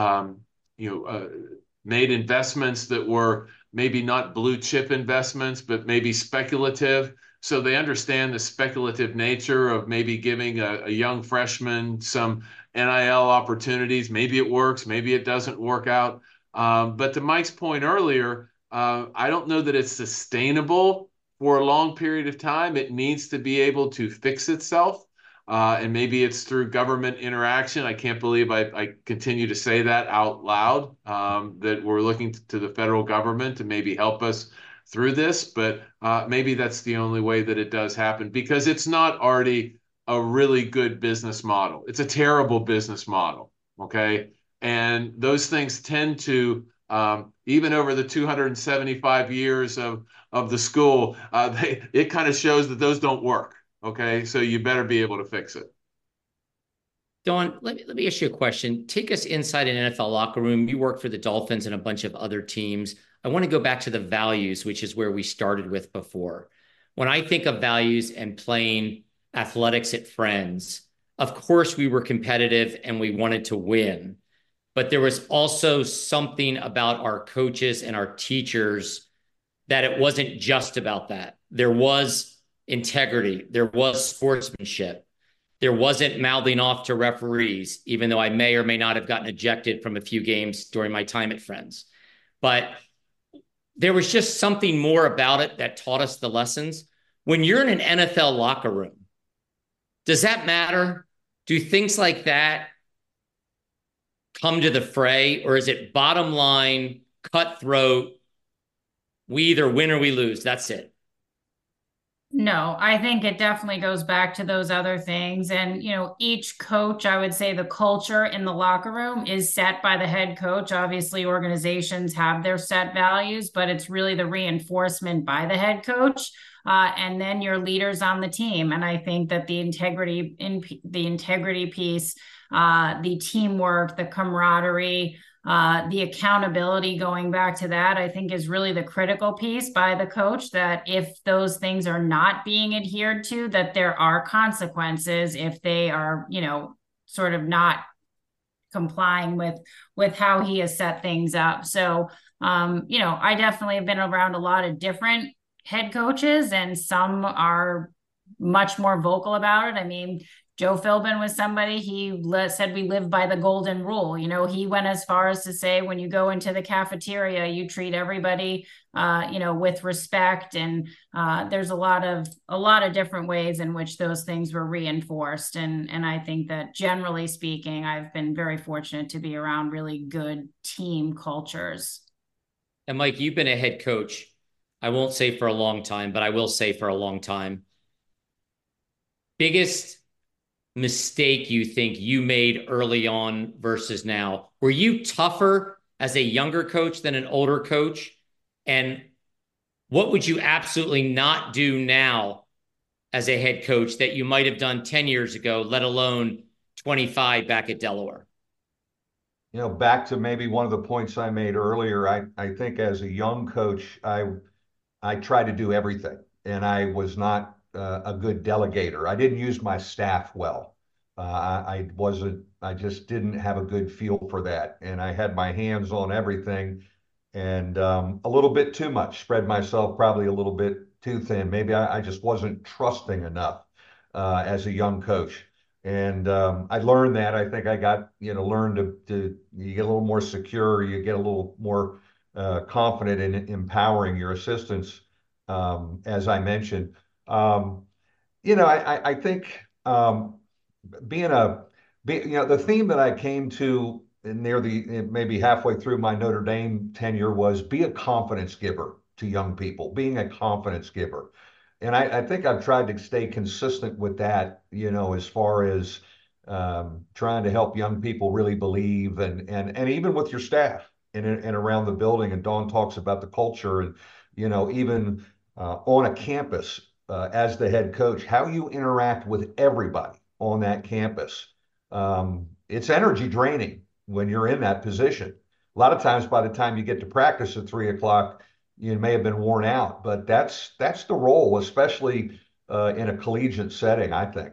F: made investments that were maybe not blue chip investments, but maybe speculative. So they understand the speculative nature of maybe giving a young freshman some NIL opportunities. Maybe it works, maybe it doesn't work out. But to Mike's point earlier, I don't know that it's sustainable for a long period of time. It needs to be able to fix itself. And maybe it's through government interaction. I can't believe I continue to say that out loud, that we're looking to the federal government to maybe help us through this. But maybe that's the only way that it does happen, because it's not already a really good business model. It's a terrible business model. Okay. And those things tend to, even over the 275 years of the school, it kind of shows that those don't work. Okay, so you better be able to fix it.
C: Dawn, let me ask you a question. Take us inside an NFL locker room. You work for the Dolphins and a bunch of other teams. I want to go back to the values, which is where we started with before. When I think of values and playing athletics at Friends, of course we were competitive and we wanted to win. But there was also something about our coaches and our teachers that it wasn't just about that. There was integrity. There was sportsmanship. There wasn't mouthing off to referees, even though I may or may not have gotten ejected from a few games during my time at Friends. But there was just something more about it that taught us the lessons. When you're in an NFL locker room, does that matter? Do things like that come to the fray, or is it bottom line, cutthroat, we either win or we lose? That's it.
D: No, I think it definitely goes back to those other things. And, each coach, I would say the culture in the locker room is set by the head coach. Obviously, organizations have their set values, but it's really the reinforcement by the head coach. And then your leaders on the team. And I think that the integrity piece, the teamwork, the camaraderie, The accountability, going back to that, I think is really the critical piece by the coach, that if those things are not being adhered to, that there are consequences if they are, sort of not complying with how he has set things up. So, I definitely have been around a lot of different head coaches, and some are much more vocal about it. I mean, Joe Philbin was somebody, he said we live by the golden rule. He went as far as to say, when you go into the cafeteria, you treat everybody, with respect. And there's a lot of different ways in which those things were reinforced. And I think that, generally speaking, I've been very fortunate to be around really good team cultures.
C: And Mike, you've been a head coach, I won't say for a long time, but I will say for a long time. Biggest mistake you think you made early on versus now? Were you tougher as a younger coach than an older coach? And what would you absolutely not do now as a head coach that you might have done 10 years ago, let alone 25 back at Delaware?
E: Back to maybe one of the points I made earlier, I think as a young coach, I tried to do everything, and I was not a good delegator. I didn't use my staff well. I just didn't have a good feel for that. And I had my hands on everything, and a little bit too much, spread myself probably a little bit too thin. Maybe I just wasn't trusting enough as a young coach. And I learned that. I think I got, learned to you get a little more secure, you get a little more confident in empowering your assistants, as I mentioned. I think the theme that I came to near maybe halfway through my Notre Dame tenure was be a confidence giver to young people, being a confidence giver. And I think I've tried to stay consistent with that, as far as trying to help young people really believe, and even with your staff and around the building. And Dawn talks about the culture, and, even on a campus, as the head coach, how you interact with everybody on that campus. It's energy draining when you're in that position. A lot of times, by the time you get to practice at 3 o'clock, you may have been worn out, but that's the role, especially in a collegiate setting, I think.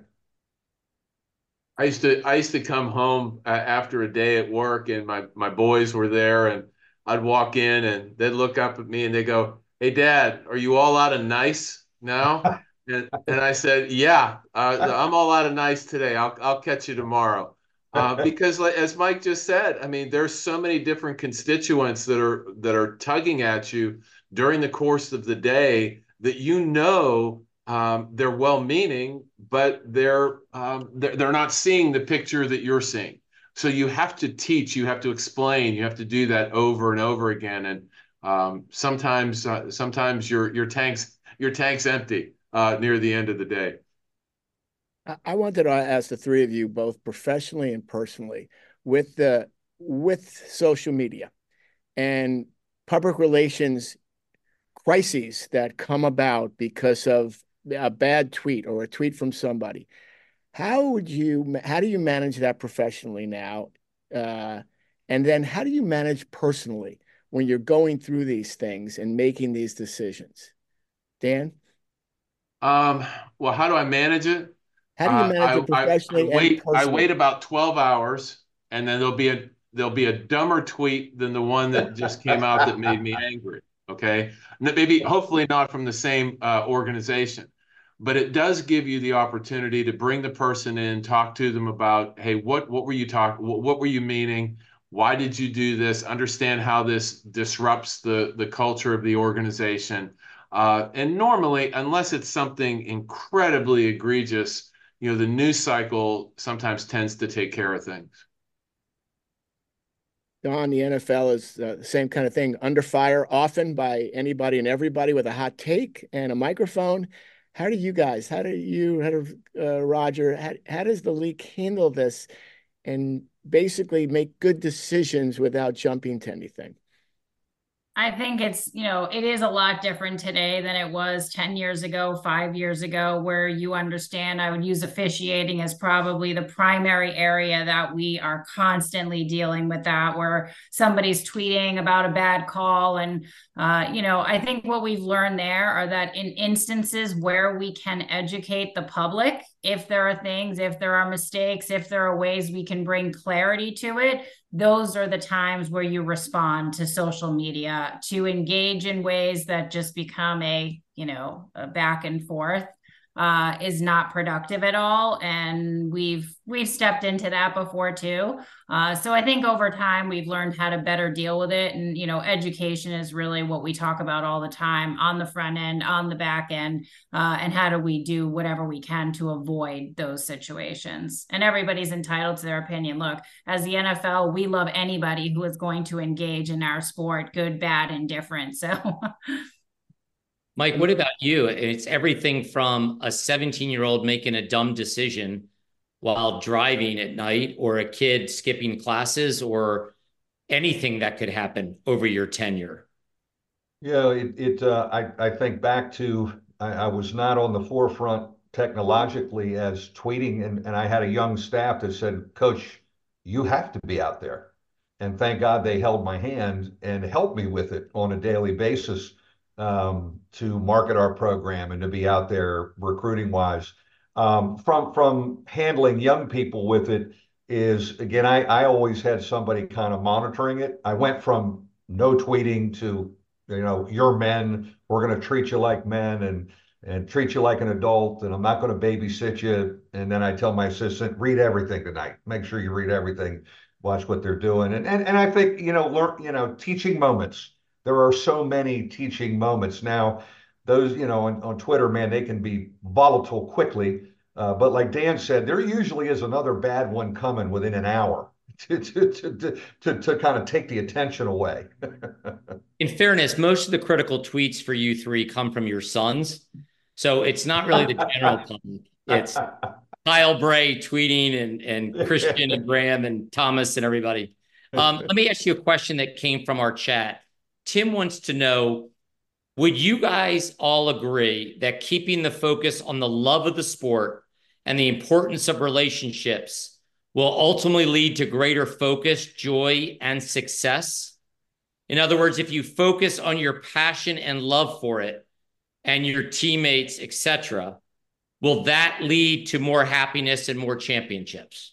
F: I used to come home after a day at work, and my boys were there, and I'd walk in and they'd look up at me and they go, "Hey, Dad, are you all out of nice now?" And I said, "Yeah, I'm all out of nice today. I'll catch you tomorrow." Because, as Mike just said, I mean, there's so many different constituents that are tugging at you during the course of the day that they're well-meaning, but they're not seeing the picture that you're seeing. So you have to teach, you have to explain, you have to do that over and over again. And sometimes your tank's empty near the end of the day.
A: I wanted to ask the three of you, both professionally and personally, with social media and public relations crises that come about because of a bad tweet or a tweet from somebody. How do you manage that professionally now? And then how do you manage personally when you're going through these things and making these decisions? Dan?
F: Well, how do I manage it?
A: How do you manage it professionally and personally?
F: I wait about 12 hours, and then there'll be a dumber tweet than the one that just came out that made me angry. Okay, maybe hopefully not from the same organization, but it does give you the opportunity to bring the person in, talk to them about, hey, what were you talking? What were you meaning? Why did you do this? Understand how this disrupts the culture of the organization. And normally, unless it's something incredibly egregious, the news cycle sometimes tends to take care of things.
A: Don, the NFL is the same kind of thing, under fire often by anybody and everybody with a hot take and a microphone. How do you guys, Roger, how does the league handle this and basically make good decisions without jumping to anything?
D: I think it's, it is a lot different today than it was 10 years ago, 5 years ago, where you understand. I would use officiating as probably the primary area that we are constantly dealing with, that where somebody's tweeting about a bad call. And, I think what we've learned there are that in instances where we can educate the public, if there are things, if there are mistakes, if there are ways we can bring clarity to it, those are the times where you respond to social media. To engage in ways that just become a back and forth is not productive at all. And we've stepped into that before too. So I think over time we've learned how to better deal with it. And, education is really what we talk about all the time, on the front end, on the back end, and how do we do whatever we can to avoid those situations. And everybody's entitled to their opinion. Look, as the NFL, we love anybody who is going to engage in our sport, good, bad, and different. So
C: Mike, what about you? It's everything from a 17-year-old making a dumb decision while driving at night, or a kid skipping classes, or anything that could happen over your tenure.
E: I think back to, I was not on the forefront technologically as tweeting, and I had a young staff that said, Coach, you have to be out there. And thank God they held my hand and helped me with it on a daily basis, to market our program and to be out there recruiting wise. From handling young people with it is, again, I always had somebody kind of monitoring it. I went from no tweeting to, you're men, we're going to treat you like men and treat you like an adult, and I'm not going to babysit you. And then I tell my assistant, read everything tonight. Make sure you read everything, watch what they're doing. And I think, learn, teaching moments. There are so many teaching moments now. Those, on Twitter, man, they can be volatile quickly. But like Dan said, there usually is another bad one coming within an hour to kind of take the attention away.
C: In fairness, most of the critical tweets for you three come from your sons. So it's not really the general public. It's Kyle Bray tweeting and Christian and Graham and Thomas and everybody. Let me ask you a question that came from our chat. Tim wants to know, would you guys all agree that keeping the focus on the love of the sport and the importance of relationships will ultimately lead to greater focus, joy, and success? In other words, if you focus on your passion and love for it and your teammates, etc., will that lead to more happiness and more championships?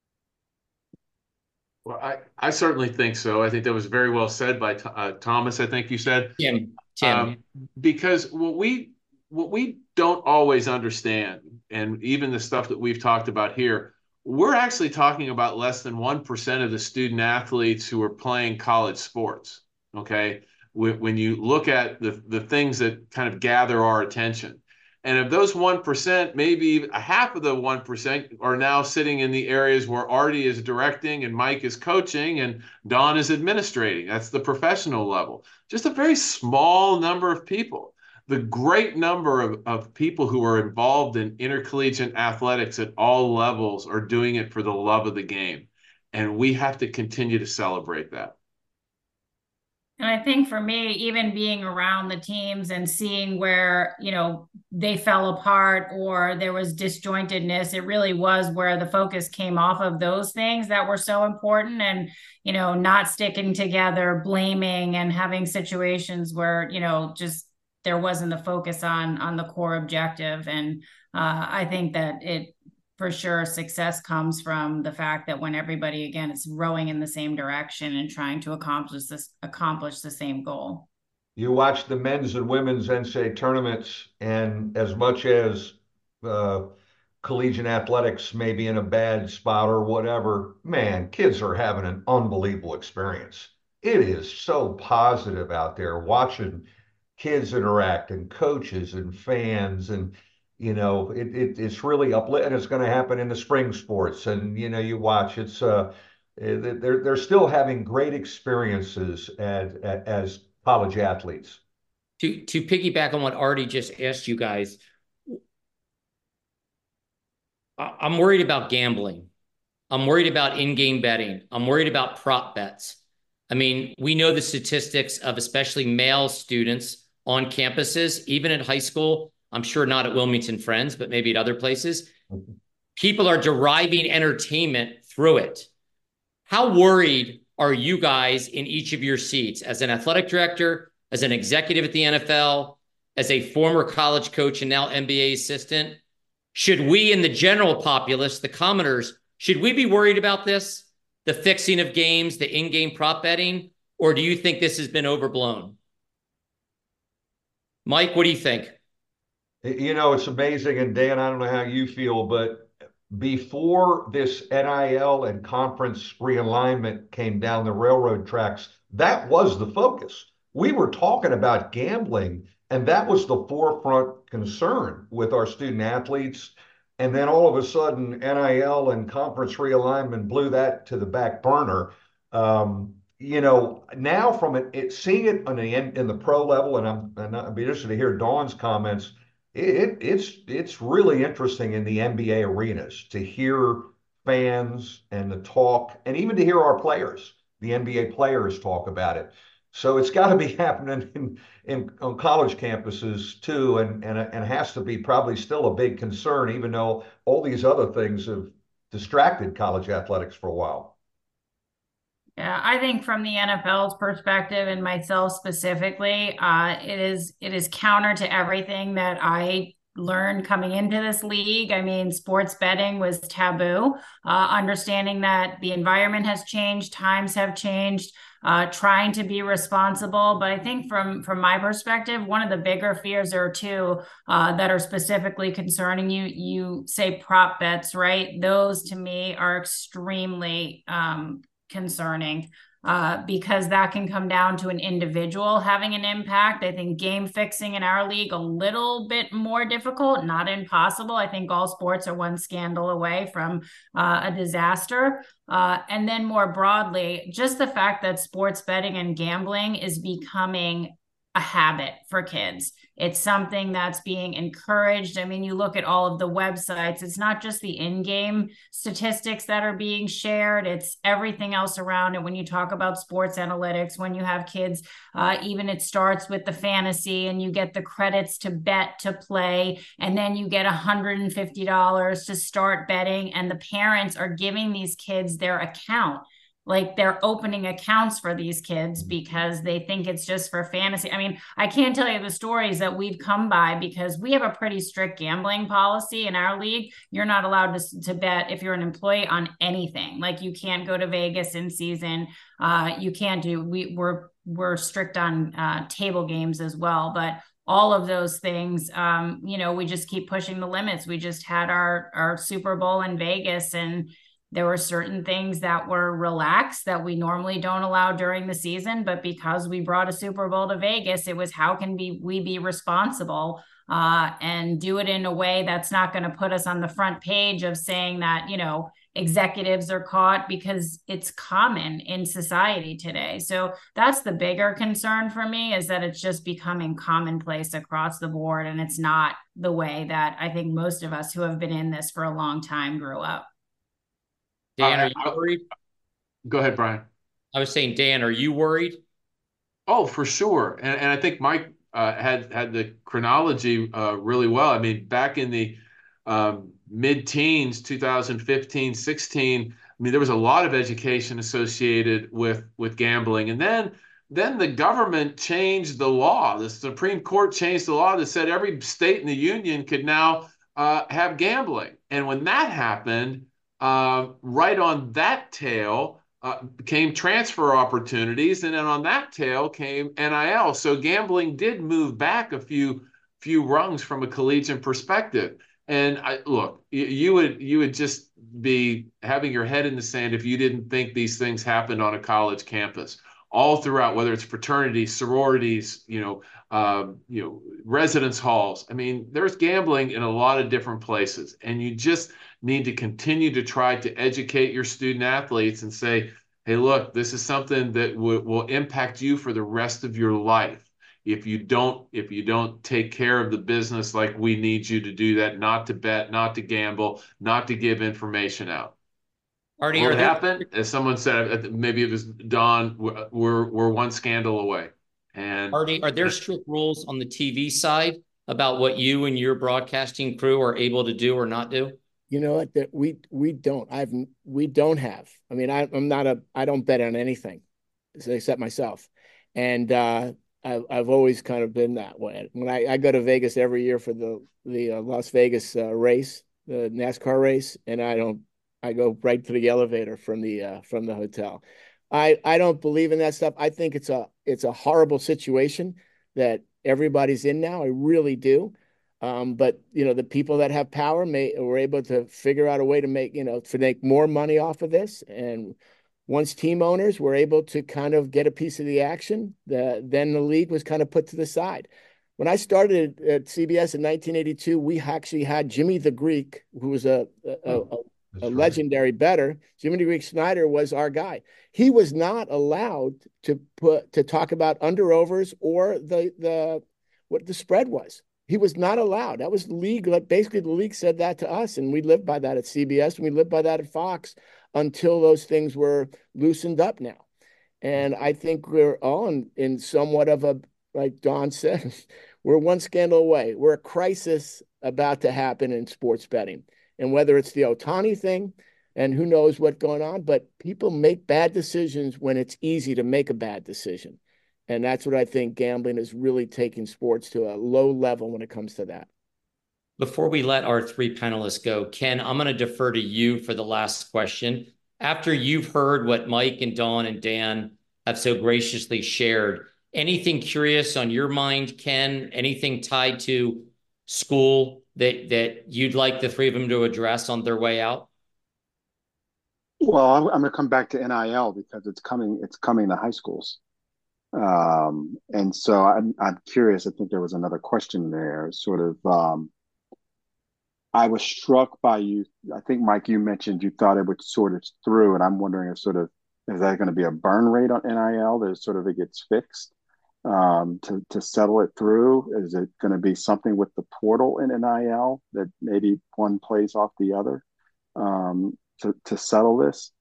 F: Well, I certainly think so. I think that was very well said by Thomas. I think you said,
C: Tim.
F: Because what we don't always understand, and even the stuff that we've talked about here, we're actually talking about less than 1% of the student athletes who are playing college sports. Okay, when you look at the things that kind of gather our attention. And of those 1%, maybe a half of the 1% are now sitting in the areas where Artie is directing and Mike is coaching and Don is administrating. That's the professional level. Just a very small number of people. The great number of people who are involved in intercollegiate athletics at all levels are doing it for the love of the game. And we have to continue to celebrate that.
D: And I think for me, even being around the teams and seeing where, they fell apart or there was disjointedness, it really was where the focus came off of those things that were so important, and, not sticking together, blaming, and having situations where, just there wasn't the focus on the core objective. And I think that for sure, success comes from the fact that when everybody, again, is rowing in the same direction and trying to accomplish the same goal.
E: You watch the men's and women's NCAA tournaments, and as much as collegiate athletics may be in a bad spot or whatever, man, kids are having an unbelievable experience. It is so positive out there watching kids interact, and coaches and fans, and it's really uplifting. And it's going to happen in the spring sports, and you watch. It's they're still having great experiences as college athletes.
C: To piggyback on what Artie just asked you guys, I'm worried about gambling. I'm worried about in-game betting. I'm worried about prop bets. I mean, we know the statistics of especially male students on campuses, even at high school. I'm sure not at Wilmington Friends, but maybe at other places. People are deriving entertainment through it. How worried are you guys in each of your seats as an athletic director, as an executive at the NFL, as a former college coach and now NBA assistant? Should we in the general populace, the commoners, should we be worried about this? The fixing of games, the in-game prop betting, or do you think this has been overblown? Mike, what do you think?
E: You know, it's amazing. And Dan, I don't know how you feel, but before this NIL and conference realignment came down the railroad tracks, that was the focus. We were talking about gambling, and that was the forefront concern with our student athletes. And then all of a sudden, NIL and conference realignment blew that to the back burner. You know, now from seeing it on in the pro level, and I'd be interested to hear Dawn's comments. It's really interesting in the NBA arenas to hear fans and the talk, and even to hear our players, the NBA players, talk about it. So it's got to be happening on college campuses too, and has to be probably still a big concern, even though all these other things have distracted college athletics for a while.
D: Yeah, I think from the NFL's perspective and myself specifically, it is counter to everything that I learned coming into this league. I mean, sports betting was taboo. Understanding that the environment has changed, times have changed, trying to be responsible. But I think from my perspective, one of the bigger fears are two that are specifically concerning you. You say prop bets, right? Those to me are extremely concerning because that can come down to an individual having an impact. I think game fixing in our league a little bit more difficult, not impossible. I think all sports are one scandal away from a disaster. And then more broadly, just the fact that sports betting and gambling is becoming a habit for kids. It's something that's being encouraged. I mean, you look at all of the websites, it's not just the in-game statistics that are being shared, it's everything else around it. When you talk about sports analytics, when you have kids, even it starts with the fantasy and you get the credits to bet, to play, and then you get $150 to start betting, and the parents are giving these kids their account. Like they're opening accounts for these kids because they think it's just for fantasy. I mean, I can't tell you the stories that we've come by because we have a pretty strict gambling policy in our league. You're not allowed to bet if you're an employee on anything. Like you can't go to Vegas in season. You can't do, we're strict on table games as well. But all of those things, we just keep pushing the limits. We just had our Super Bowl in Vegas, and there were certain things that were relaxed that we normally don't allow during the season, but because we brought a Super Bowl to Vegas, it was how can we be responsible and do it in a way that's not going to put us on the front page of saying that, executives are caught, because it's common in society today. So that's the bigger concern for me, is that it's just becoming commonplace across the board. And it's not the way that I think most of us who have been in this for a long time grew up.
C: Dan, are you worried?
F: Go ahead, Brian.
C: I was saying, Dan, are you worried?
F: Oh, for sure. And I think Mike had the chronology really well. I mean, back in the mid-teens, 2015, 16, I mean, there was a lot of education associated with gambling. And then the government changed the law. The Supreme Court changed the law that said every state in the union could now have gambling. And when that happened, right on that tail came transfer opportunities, and then on that tail came NIL. So gambling did move back a few rungs from a collegiate perspective. And look, you would just be having your head in the sand if you didn't think these things happened on a college campus all throughout, whether it's fraternities, sororities, residence halls. I mean, there's gambling in a lot of different places, and you just need to continue to try to educate your student athletes and say, hey, look, this is something that will impact you for the rest of your life. If you don't take care of the business like we need you to do that, not to bet, not to gamble, not to give information out.
C: Artie,
F: Will
C: are
F: it
C: there
F: happen? As someone said, maybe it was Don, we're one scandal away. And
C: Artie, are there strict rules on the TV side about what you and your broadcasting crew are able to do or not do?
A: You know what? That we don't. We don't have. I mean, I'm not a. I don't bet on anything, except myself, and I've always kind of been that way. When I go to Vegas every year for the Las Vegas race, the NASCAR race, and I don't. I go right to the elevator from the hotel. I don't believe in that stuff. I think it's a horrible situation that everybody's in now. I really do. But the people that have power were able to figure out a way to make more money off of this. And once team owners were able to kind of get a piece of the action, then the league was kind of put to the side. When I started at CBS in 1982, we actually had Jimmy the Greek, who was a legendary bettor. Jimmy the Greek Snyder was our guy. He was not allowed to talk about under overs or what the spread was. He was not allowed. That was the league. Basically, the league said that to us, and we lived by that at CBS, and we lived by that at Fox until those things were loosened up now. And I think we're on in somewhat of a, like Don said, we're one scandal away. We're a crisis about to happen in sports betting. And whether it's the Ohtani thing, and who knows what's going on, but people make bad decisions when it's easy to make a bad decision. And that's what I think gambling is really taking sports to a low level when it comes to that.
C: Before we let our three panelists go, Ken, I'm going to defer to you for the last question. After you've heard what Mike and Dawn and Dan have so graciously shared, anything curious on your mind, Ken? Anything tied to school that you'd like the three of them to address on their way out?
B: Well, I'm going to come back to NIL because it's coming to high schools. And so I'm curious. I think there was another question there. Sort of, I was struck by you. I think Mike, you mentioned you thought it would sort of through, and I'm wondering if is that going to be a burn rate on NIL that sort of it gets fixed to settle it through? Is it going to be something with the portal in NIL that maybe one plays off the other to settle this?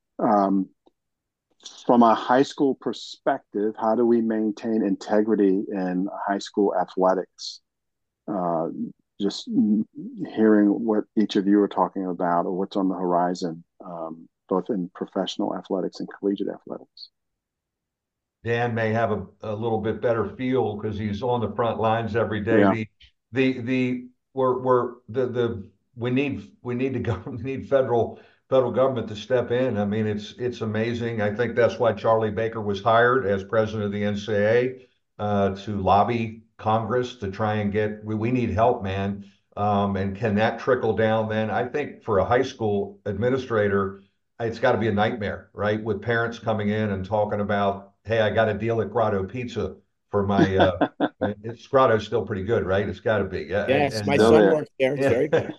B: From a high school perspective, how do we maintain integrity in high school athletics? Just hearing what each of you are talking about or what's on the horizon, both in professional athletics and collegiate athletics.
E: Dan may have a little bit better feel because he's on the front lines every day. Yeah. We need federal government to step in. I mean, it's amazing. I think that's why Charlie Baker was hired as president of the NCAA to lobby Congress to try and we need help, man. And can that trickle down then? I think for a high school administrator, it's got to be a nightmare, right? With parents coming in and talking about, hey, I got a deal at Grotto Pizza for my, Grotto's still pretty good, right? It's got to be. Yeah.
A: Yes, my son works there. It's very good.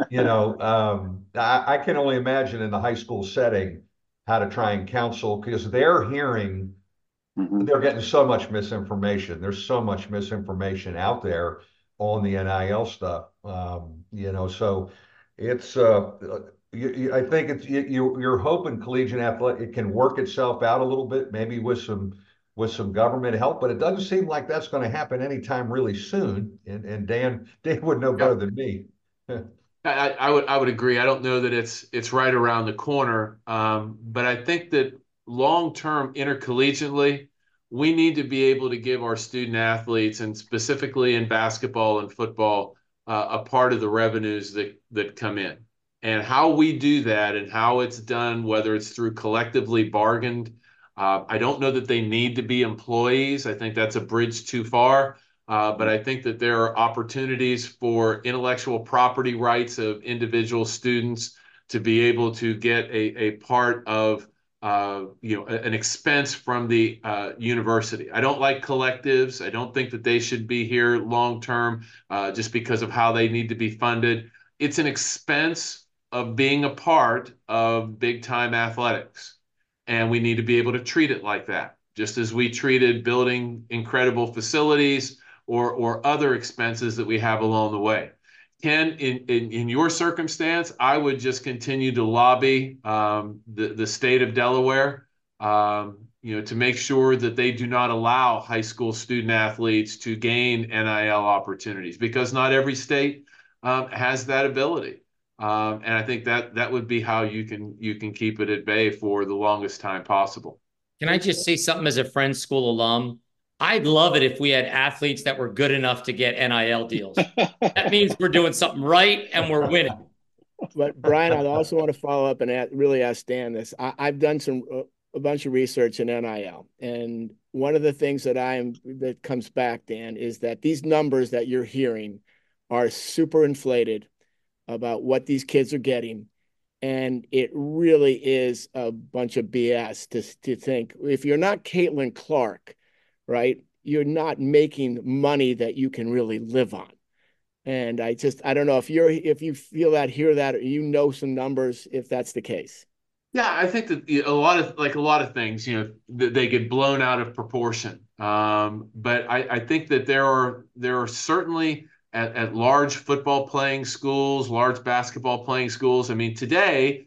E: I can only imagine in the high school setting how to try and counsel because they're hearing, they're getting so much misinformation. There's so much misinformation out there on the NIL stuff. So it's, I think you're hoping collegiate athletic it can work itself out a little bit, maybe with some government help, but it doesn't seem like that's going to happen anytime really soon. And Dan would know better than me.
F: I would agree. I don't know that it's right around the corner, but I think that long-term intercollegiately, we need to be able to give our student athletes, and specifically in basketball and football, a part of the revenues that come in. And how we do that and how it's done, whether it's through collectively bargained, I don't know that they need to be employees. I think that's a bridge too far. But I think that there are opportunities for intellectual property rights of individual students to be able to get a part of an expense from the university. I don't like collectives. I don't think that they should be here long term just because of how they need to be funded. It's an expense of being a part of big time athletics, and we need to be able to treat it like that, just as we treated building incredible facilities or other expenses that we have along the way. Ken, in your circumstance, I would just continue to lobby the state of Delaware, to make sure that they do not allow high school student athletes to gain NIL opportunities, because not every state has that ability. And I think that would be how you can keep it at bay for the longest time possible.
C: Can I just say something as a Friends School alum? I'd love it if we had athletes that were good enough to get NIL deals. That means we're doing something right and we're winning.
A: But Brian, I also want to follow up and really ask Dan this. I've done a bunch of research in NIL, and one of the things that comes back, Dan, is that these numbers that you're hearing are super inflated about what these kids are getting. And it really is a bunch of BS to think if you're not Caitlin Clark, right, you're not making money that you can really live on. And I don't know if you feel that, hear that, or some numbers, if that's the case.
F: Yeah, I think that a lot of things, they get blown out of proportion. But I think that there are certainly at large football playing schools, large basketball playing schools. I mean, today,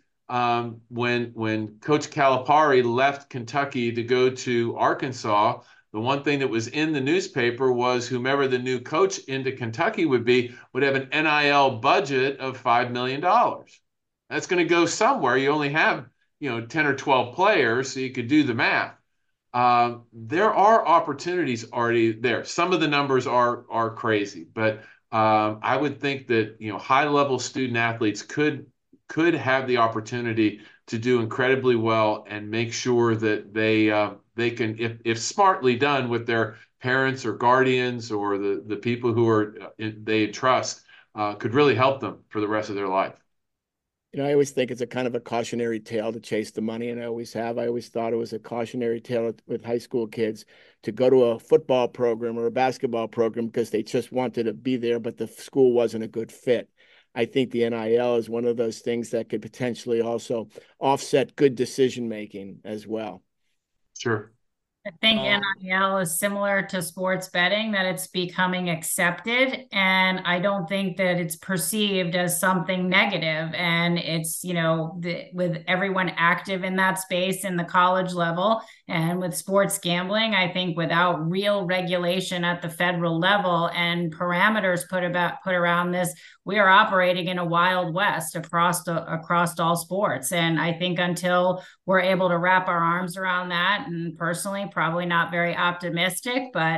F: when Coach Calipari left Kentucky to go to Arkansas, the one thing that was in the newspaper was whomever the new coach into Kentucky would have an NIL budget of $5 million. That's going to go somewhere. You only have 10 or 12 players, so you could do the math. There are opportunities already there. Some of the numbers are crazy, but I would think that high-level student athletes could have the opportunity to do incredibly well and make sure that they can, if smartly done with their parents or guardians or the people who they trust, could really help them for the rest of their life.
A: I always think it's a kind of a cautionary tale to chase the money, and I always have. I always thought it was a cautionary tale with high school kids to go to a football program or a basketball program because they just wanted to be there, but the school wasn't a good fit. I think the NIL is one of those things that could potentially also offset good decision-making as well.
F: Sure.
D: I think NIL is similar to sports betting, that it's becoming accepted. And I don't think that it's perceived as something negative. And it's, with everyone active in that space in the college level and with sports gambling, I think without real regulation at the federal level and parameters put around this, we are operating in a wild west across all sports. And I think until we're able to wrap our arms around that, and personally, probably not very optimistic, but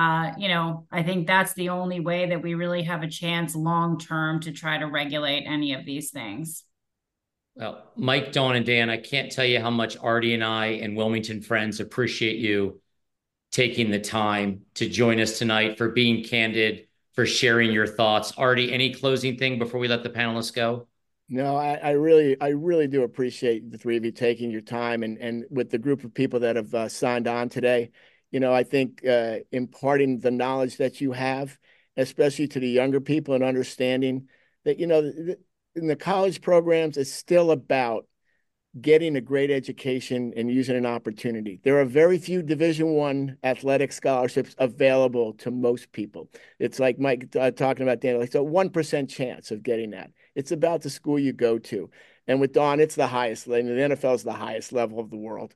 D: I think that's the only way that we really have a chance long term to try to regulate any of these things.
C: Well, Mike, Dawn, and Dan, I can't tell you how much Artie and I and Wilmington Friends appreciate you taking the time to join us tonight, for being candid, for sharing your thoughts. Artie, any closing thing before we let the panelists go?
A: No, I really do appreciate the three of you taking your time, and with the group of people that have signed on today. I think imparting the knowledge that you have, especially to the younger people, and understanding that, in the college programs, it's still about getting a great education and using an opportunity. There are very few Division I athletic scholarships available to most people. It's like Mike talking about, Dan, like a 1% chance of getting that. It's about the school you go to. And with Dawn, it's the highest. I mean, the NFL is the highest level of the world,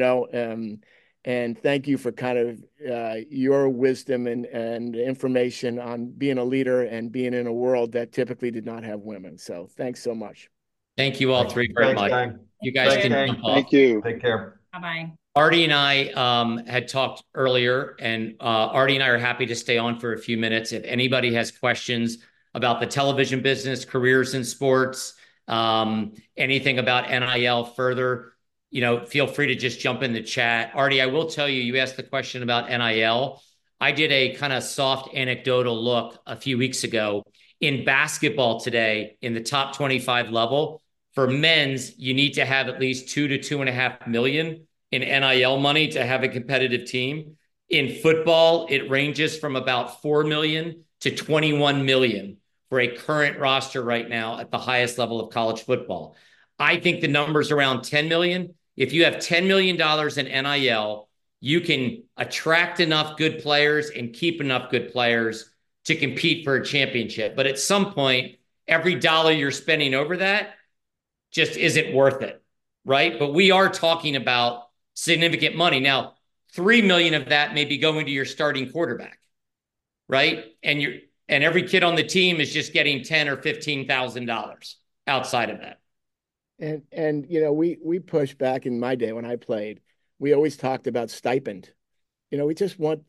A: and thank you for kind of your wisdom and information on being a leader and being in a world that typically did not have women. So thanks so much.
C: Thank you all three very much.
E: Gang.
C: You guys
E: Thanks,
C: can
E: gang.
C: jump off.
B: Thank you.
E: Take care.
D: Bye-bye.
C: Artie and I had talked earlier, and Artie and I are happy to stay on for a few minutes. If anybody has questions about the television business, careers in sports, anything about NIL further, feel free to just jump in the chat. Artie, I will tell you, you asked the question about NIL. I did a kind of soft anecdotal look a few weeks ago. In basketball today, in the top 25 level, for men's, you need to have at least $2 to $2.5 million in NIL money to have a competitive team. In football, it ranges from about $4 million to $21 million for a current roster right now at the highest level of college football. I think the number's around $10 million. If you have $10 million in NIL, you can attract enough good players and keep enough good players to compete for a championship. But at some point, every dollar you're spending over that just isn't worth it, right? But we are talking about significant money. Now, 3 million of that may be going to your starting quarterback, right? And every kid on the team is just getting $10,000 or $15,000 outside of that.
A: And we pushed back in my day when I played. We always talked about stipend. We just want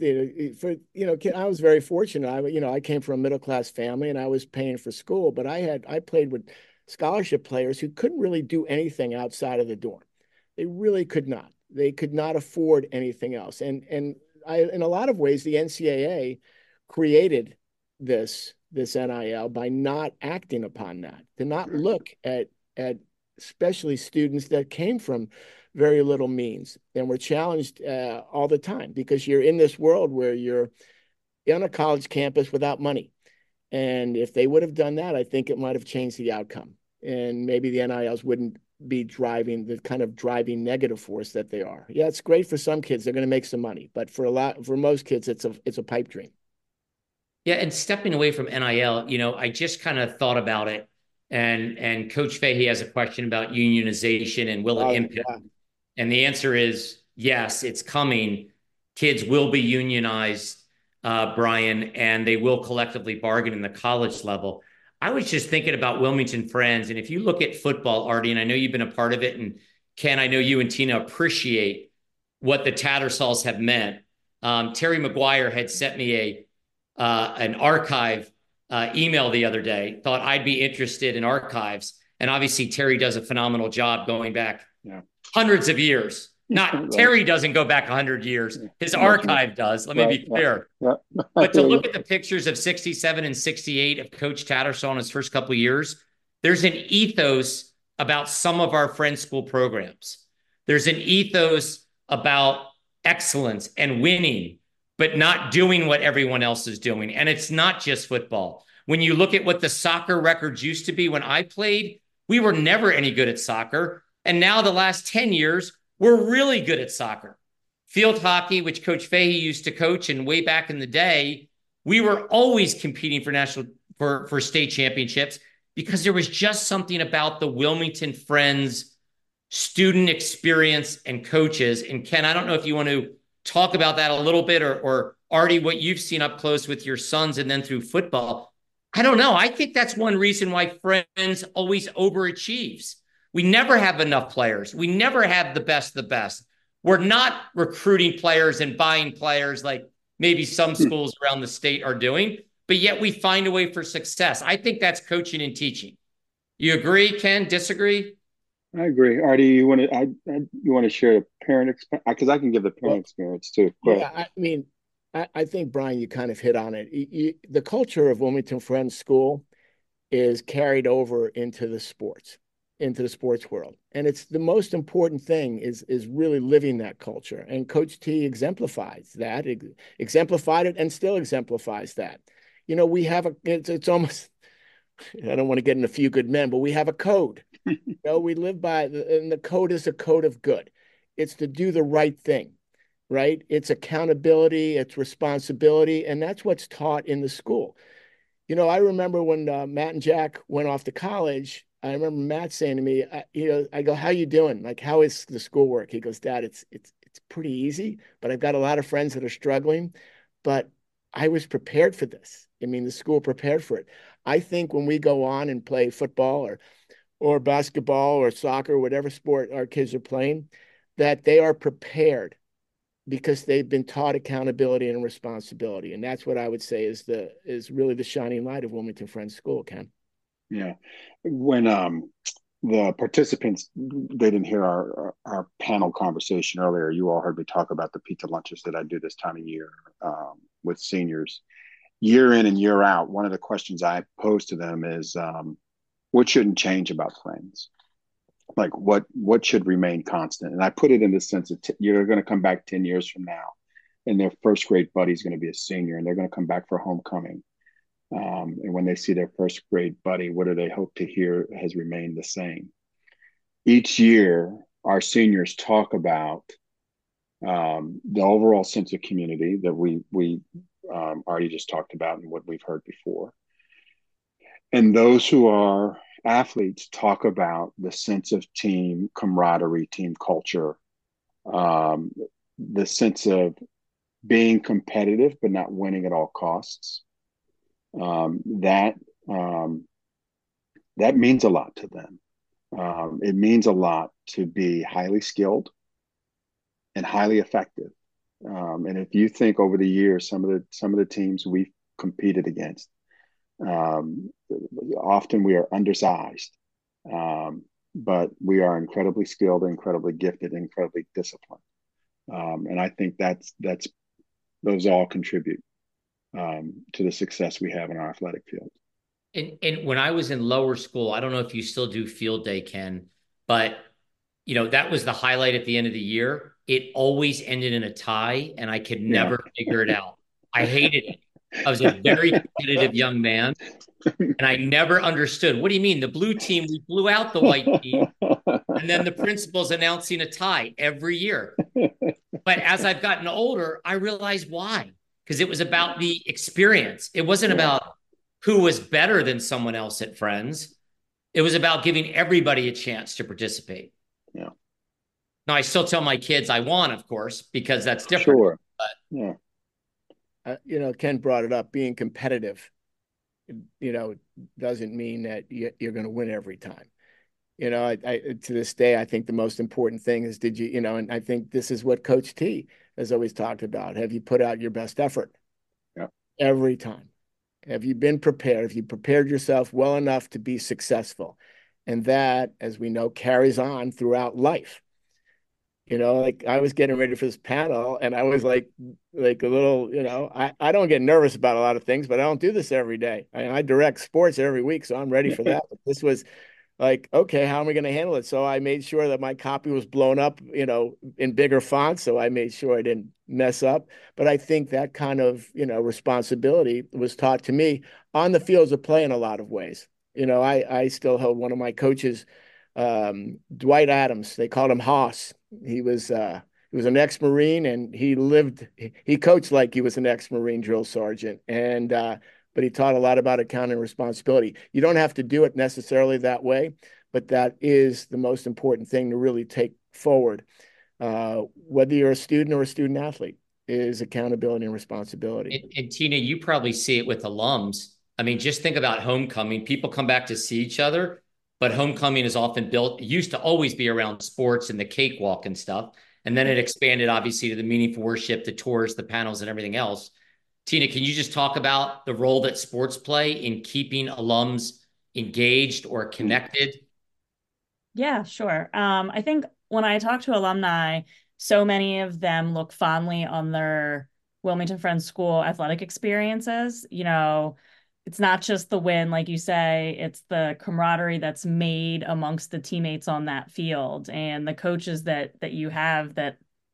A: I was very fortunate. I came from a middle-class family and I was paying for school, but I played with scholarship players who couldn't really do anything outside of the dorm. They really could not. They could not afford anything else. And in a lot of ways, the NCAA created this NIL by not acting upon that, to not look at especially students that came from very little means and were challenged all the time, because you're in this world where you're on a college campus without money. And if they would have done that, I think it might have changed the outcome. And maybe the NILs wouldn't be driving the kind of driving negative force that they are. Yeah, it's great for some kids. They're going to make some money. But for most kids, it's a pipe dream.
C: Yeah, and stepping away from NIL, I just kind of thought about it. And Coach Fahey has a question about unionization and will it impact? Yeah. And the answer is yes, it's coming. Kids will be unionized, Brian, and they will collectively bargain in the college level. I was just thinking about Wilmington Friends. And if you look at football, Artie, and I know you've been a part of it, and Ken, I know you and Tina appreciate what the Tattersalls have meant. Terry McGuire had sent me an archive email the other day, thought I'd be interested in archives. And obviously Terry does a phenomenal job going back hundreds of years. Not Terry doesn't go back 100 years. His archive does. Let me be clear. But to look at the pictures of 67 and 68 of Coach Tattersall in his first couple of years, there's an ethos about some of our friend school programs. There's an ethos about excellence and winning, but not doing what everyone else is doing. And it's not just football. When you look at what the soccer records used to be when I played, we were never any good at soccer. And now the last 10 years, we're really good at soccer. Field hockey, which Coach Fahey used to coach, and way back in the day, we were always competing for state championships because there was just something about the Wilmington Friends student experience and coaches. And Ken, I don't know if you want to talk about that a little bit, or Artie, what you've seen up close with your sons and then through football. I don't know. I think that's one reason why Friends always overachieves. We never have enough players. We never have the best of the best. We're not recruiting players and buying players like maybe some schools around the state are doing, but yet we find a way for success. I think that's coaching and teaching. You agree, Ken? Disagree?
B: I agree. Artie, you want to share the parent experience? Because I can give the parent experience too.
A: Yeah, I think, Brian, you kind of hit on it. The culture of Wilmington Friends School is carried over into the sports world. And it's the most important thing is really living that culture. And Coach T exemplifies that, exemplified it and still exemplifies that. We have it's almost, I don't want to get in a few good men, but we have a code. We live by, and the code is a code of good. It's to do the right thing, right? It's accountability, it's responsibility, and that's what's taught in the school. I remember when Matt and Jack went off to college, I remember Matt saying to me, I go, how you doing? Like, how is the schoolwork? He goes, Dad, it's pretty easy, but I've got a lot of friends that are struggling, but I was prepared for this. The school prepared for it. I think when we go on and play football or basketball or soccer, whatever sport our kids are playing, that they are prepared because they've been taught accountability and responsibility. And that's what I would say is really the shining light of Wilmington Friends School, Ken.
B: Yeah. When the participants, they didn't hear our panel conversation earlier, you all heard me talk about the pizza lunches that I do this time of year with seniors. Year in and year out, one of the questions I pose to them is, what shouldn't change about Friends? Like what should remain constant? And I put it in the sense that you're going to come back 10 years from now and their first grade buddy is going to be a senior and they're going to come back for homecoming. And when they see their first grade buddy, what do they hope to hear has remained the same? Each year, our seniors talk about the overall sense of community that we Artie just talked about and what we've heard before. And those who are athletes talk about the sense of team camaraderie, team culture, the sense of being competitive but not winning at all costs. That means a lot to them. It means a lot to be highly skilled and highly effective. And if you think over the years, some of the teams we've competed against, often we are undersized, but we are incredibly skilled, incredibly gifted, incredibly disciplined. And I think those all contribute to the success we have in our athletic field.
C: And when I was in lower school, I don't know if you still do field day, Ken, but that was the highlight at the end of the year. It always ended in a tie, and I could never figure it out. I hated it. I was a very competitive young man, and I never understood. What do you mean? The blue team, we blew out the white team, and then the principal's announcing a tie every year. But as I've gotten older, I realized why. Because it was about the experience. It wasn't about who was better than someone else at Friends. It was about giving everybody a chance to participate.
B: Yeah.
C: Now, I still tell my kids I won, of course, because that's different.
B: Sure.
C: But,
A: yeah. Ken brought it up, being competitive, doesn't mean that you're going to win every time. To this day, I think the most important thing is, and I think this is what Coach T has always talked about. Have you put out your best effort?
B: Yeah. Every
A: time? Have you been prepared? Have you prepared yourself well enough to be successful? And that, as we know, carries on throughout life. Like I was getting ready for this panel and I was like a little, I don't get nervous about a lot of things, but I don't do this every day. I direct sports every week, so I'm ready for that. But this was like, okay, how am I going to handle it? So I made sure that my copy was blown up, in bigger fonts. So I made sure I didn't mess up. But I think that kind of, responsibility was taught to me on the fields of play in a lot of ways. I still held one of my coaches, Dwight Adams. They called him Hoss. He was an ex-Marine, and he coached like he was an ex-Marine drill sergeant. And, but he taught a lot about accounting and responsibility. You don't have to do it necessarily that way, but that is the most important thing to really take forward. Whether you're a student or a student athlete, is accountability and responsibility.
C: And Tina, you probably see it with alums. I mean, just think about homecoming. People come back to see each other, but homecoming is often built, it used to always be around sports and the cakewalk and stuff. And then it expanded, obviously, to the meaningful worship, the tours, the panels, and everything else. Tina, can you just talk about the role that sports play in keeping alums engaged or connected?
G: Yeah, sure. I think when I talk to alumni, so many of them look fondly on their Wilmington Friends School athletic experiences. It's not just the win, like you say, it's the camaraderie that's made amongst the teammates on that field and the coaches that you have that,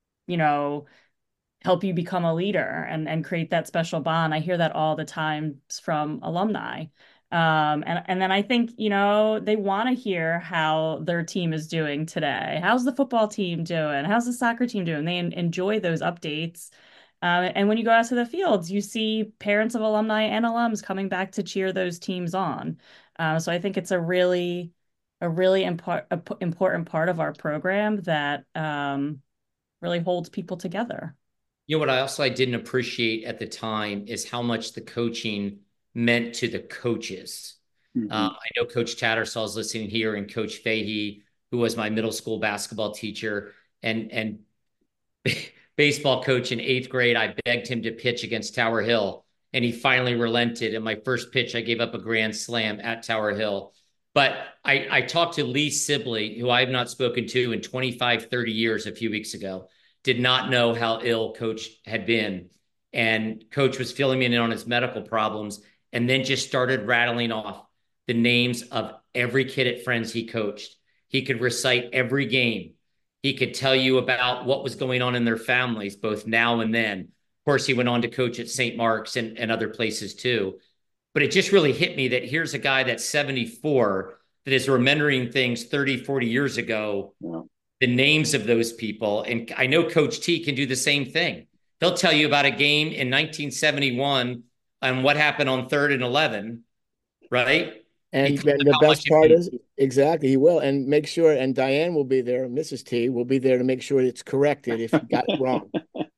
G: help you become a leader and create that special bond. I hear that all the time from alumni. And then I think, they want to hear how their team is doing today. How's the football team doing? How's the soccer team doing? They enjoy those updates. And when you go out to the fields, you see parents of alumni and alums coming back to cheer those teams on. So I think it's a really important part of our program that really holds people together.
C: What I didn't appreciate at the time is how much the coaching meant to the coaches. Mm-hmm. I know Coach Tattersall is listening here, and Coach Fahey, who was my middle school basketball teacher and baseball coach in 8th grade. I begged him to pitch against Tower Hill, and he finally relented. And my first pitch, I gave up a grand slam at Tower Hill. But I talked to Lee Sibley, who I have not spoken to in 25, 30 years, a few weeks ago. Did not know how ill Coach had been. And Coach was filling me in on his medical problems, and then just started rattling off the names of every kid at Friends he coached. He could recite every game. He could tell you about what was going on in their families, both now and then. Of course, he went on to coach at St. Mark's and other places too. But it just really hit me that here's a guy that's 74 that is remembering things 30, 40 years ago. Yeah. The names of those people. And I know Coach T can do the same thing. They'll tell you about a game in 1971 and what happened on 3rd and 11, right?
A: And
C: Because
A: then
C: of
A: the
C: how much
A: best
C: it
A: part
C: means.
A: is, exactly, he will. And make sure, and Diane will be there, Mrs. T will be there to make sure it's corrected if you got it wrong.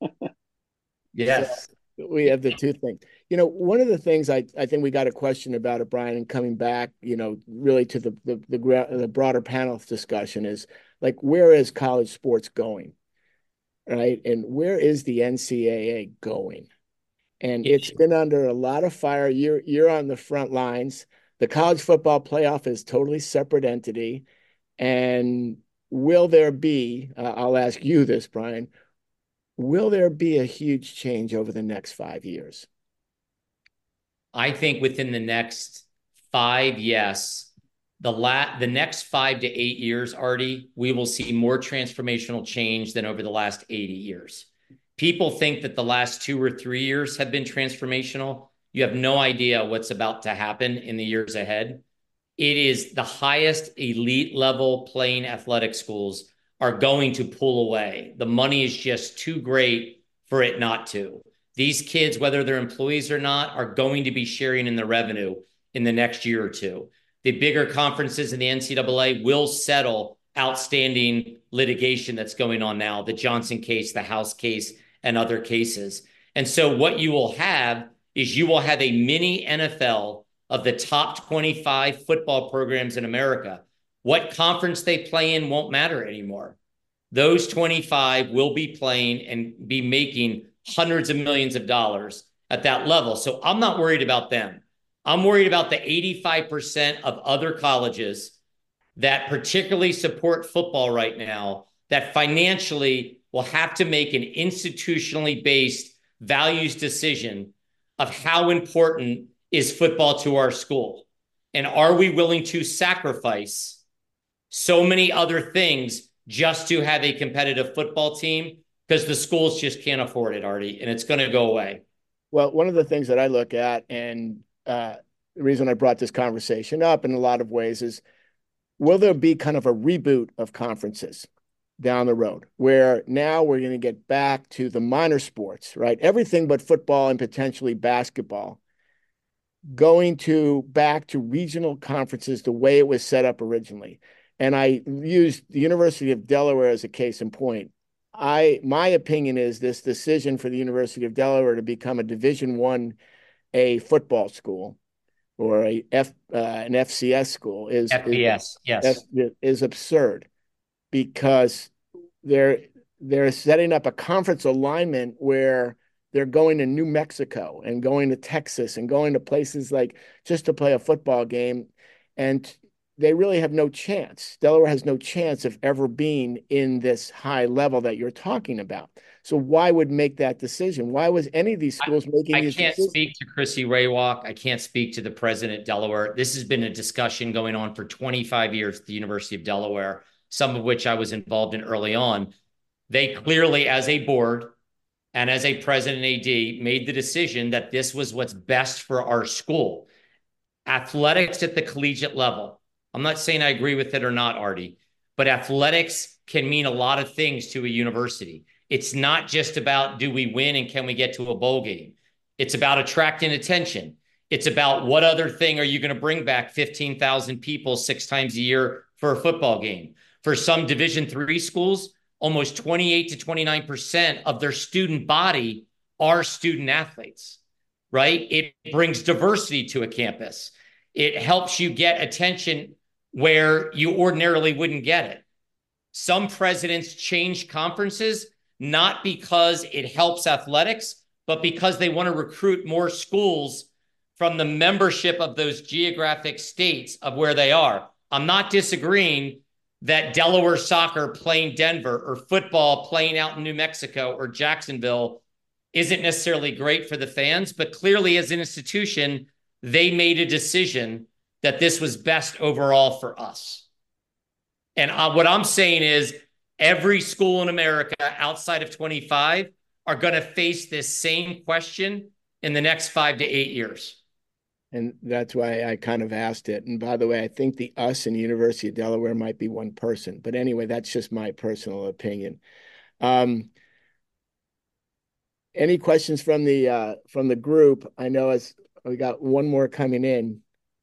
A: So
C: Yes.
A: we have the two things. One of the things I think we got a question about it, Brian, and coming back, really to the broader panel discussion is like, where is college sports going, right? And where is the NCAA going? And it's been under a lot of fire. You're on the front lines. The college football playoff is totally separate entity. And will there be, I'll ask you this, Brian, will there be a huge change over the next 5 years?
C: I think within the next 5, yes. The next 5 to 8 years, Artie, we will see more transformational change than over the last 80 years. People think that the last 2 or 3 years have been transformational. You have no idea what's about to happen in the years ahead. It is the highest elite level playing athletic schools are going to pull away. The money is just too great for it not to. These kids, whether they're employees or not, are going to be sharing in the revenue in the next year or two. The bigger conferences in the NCAA will settle outstanding litigation that's going on now, the Johnson case, the House case, and other cases. And so what you will have is you will have a mini NFL of the top 25 football programs in America. What conference they play in won't matter anymore. Those 25 will be playing and be making hundreds of millions of dollars at that level. So I'm not worried about them. I'm worried about the 85% of other colleges that particularly support football right now that financially will have to make an institutionally based values decision of how important is football to our school. And are we willing to sacrifice so many other things just to have a competitive football team? Because the schools just can't afford it, Artie, and it's going to go away.
A: Well, one of the things that I look at, and the reason I brought this conversation up in a lot of ways is, will there be kind of a reboot of conferences down the road where now we're going to get back to the minor sports, right? Everything but football and potentially basketball, going to back to regional conferences the way it was set up originally. And I used the University of Delaware as a case in point. My opinion is this decision for the University of Delaware to become a Division I football school or an FCS school
C: FBS, yes.
A: is absurd, because they're setting up a conference alignment where they're going to New Mexico and going to Texas and going to places like just to play a football game. And they really have no chance. Delaware has no chance of ever being in this high level that you're talking about. So why would make that decision? Why was any of these schools making these decisions?
C: I can't speak to Chrissy Raywalk. I can't speak to the president of Delaware. This has been a discussion going on for 25 years at the University of Delaware, some of which I was involved in early on. They clearly, as a board and as a president AD, made the decision that this was what's best for our school. Athletics at the collegiate level. I'm not saying I agree with it or not, Artie, but athletics can mean a lot of things to a university. It's not just about do we win and can we get to a bowl game. It's about attracting attention. It's about what other thing are you going to bring back 15,000 people 6 times a year for a football game. For some Division III schools, almost 28 to 29% of their student body are student athletes, right? It brings diversity to a campus. It helps you get attention where you ordinarily wouldn't get it. Some presidents change conferences not because it helps athletics, but because they want to recruit more schools from the membership of those geographic states of where they are. I'm not disagreeing that Delaware soccer playing Denver or football playing out in New Mexico or Jacksonville isn't necessarily great for the fans, but clearly as an institution, they made a decision that this was best overall for us. And what I'm saying is every school in America outside of 25 are going to face this same question in the next 5 to 8 years.
A: And that's why I kind of asked it. And by the way, I think the us and the University of Delaware might be one person. But anyway, that's just my personal opinion. And Any questions from the group? I know as we got one more coming in.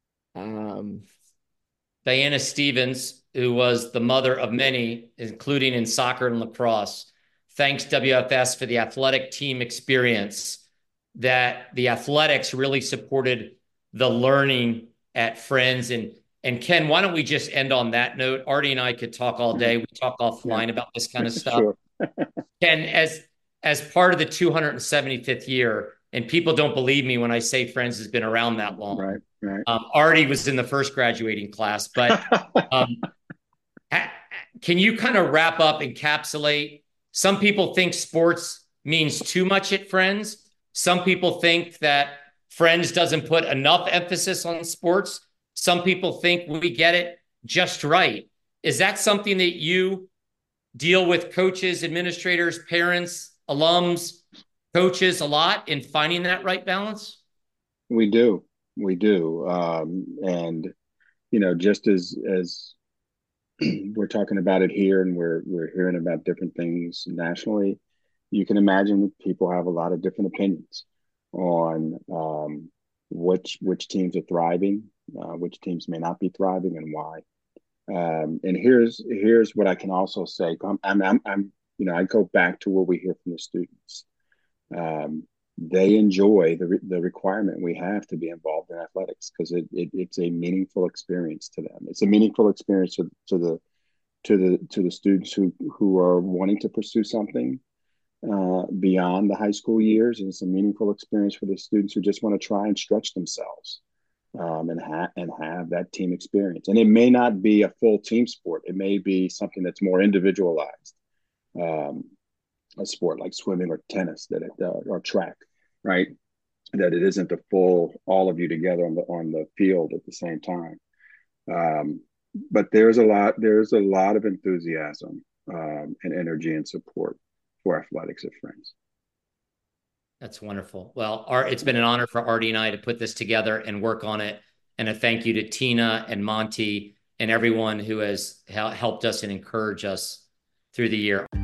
C: Diana Stevens, who was the mother of many, including in soccer and lacrosse, thanks WFS for the athletic team experience, that the athletics really supported the learning at Friends. And Ken, why don't we just end on that note? Artie and I could talk all day. We talk offline about this kind of stuff.
B: Sure.
C: Ken, as part of the 275th year, and people don't believe me when I say Friends has been around that long.
B: Right.
C: Artie was in the first graduating class, but can you kind of wrap up, encapsulate? Some people think sports means too much at Friends. Some people think that Friends doesn't put enough emphasis on sports. Some people think we get it just right. Is that something that you deal with coaches, administrators, parents, alums, coaches a lot in finding that right balance?
B: We do. And, just as we're talking about it here and we're hearing about different things nationally, you can imagine that people have a lot of different opinions on which teams are thriving, which teams may not be thriving, and why. And here's what I can also say. I go back to what we hear from the students. They enjoy the requirement we have to be involved in athletics because it's a meaningful experience to them. It's a meaningful experience to the students who are wanting to pursue something beyond the high school years, and it's a meaningful experience for the students who just want to try and stretch themselves and have that team experience. And it may not be a full team sport. It may be something that's more individualized. A sport like swimming or tennis or track, right? That it isn't the full all of you together on the field at the same time. But there's a lot of enthusiasm and energy and support for athletics at Friends.
C: That's wonderful. Well, Art, it's been an honor for Artie and I to put this together and work on it. And a thank you to Tina and Monty and everyone who has helped us and encouraged us through the year.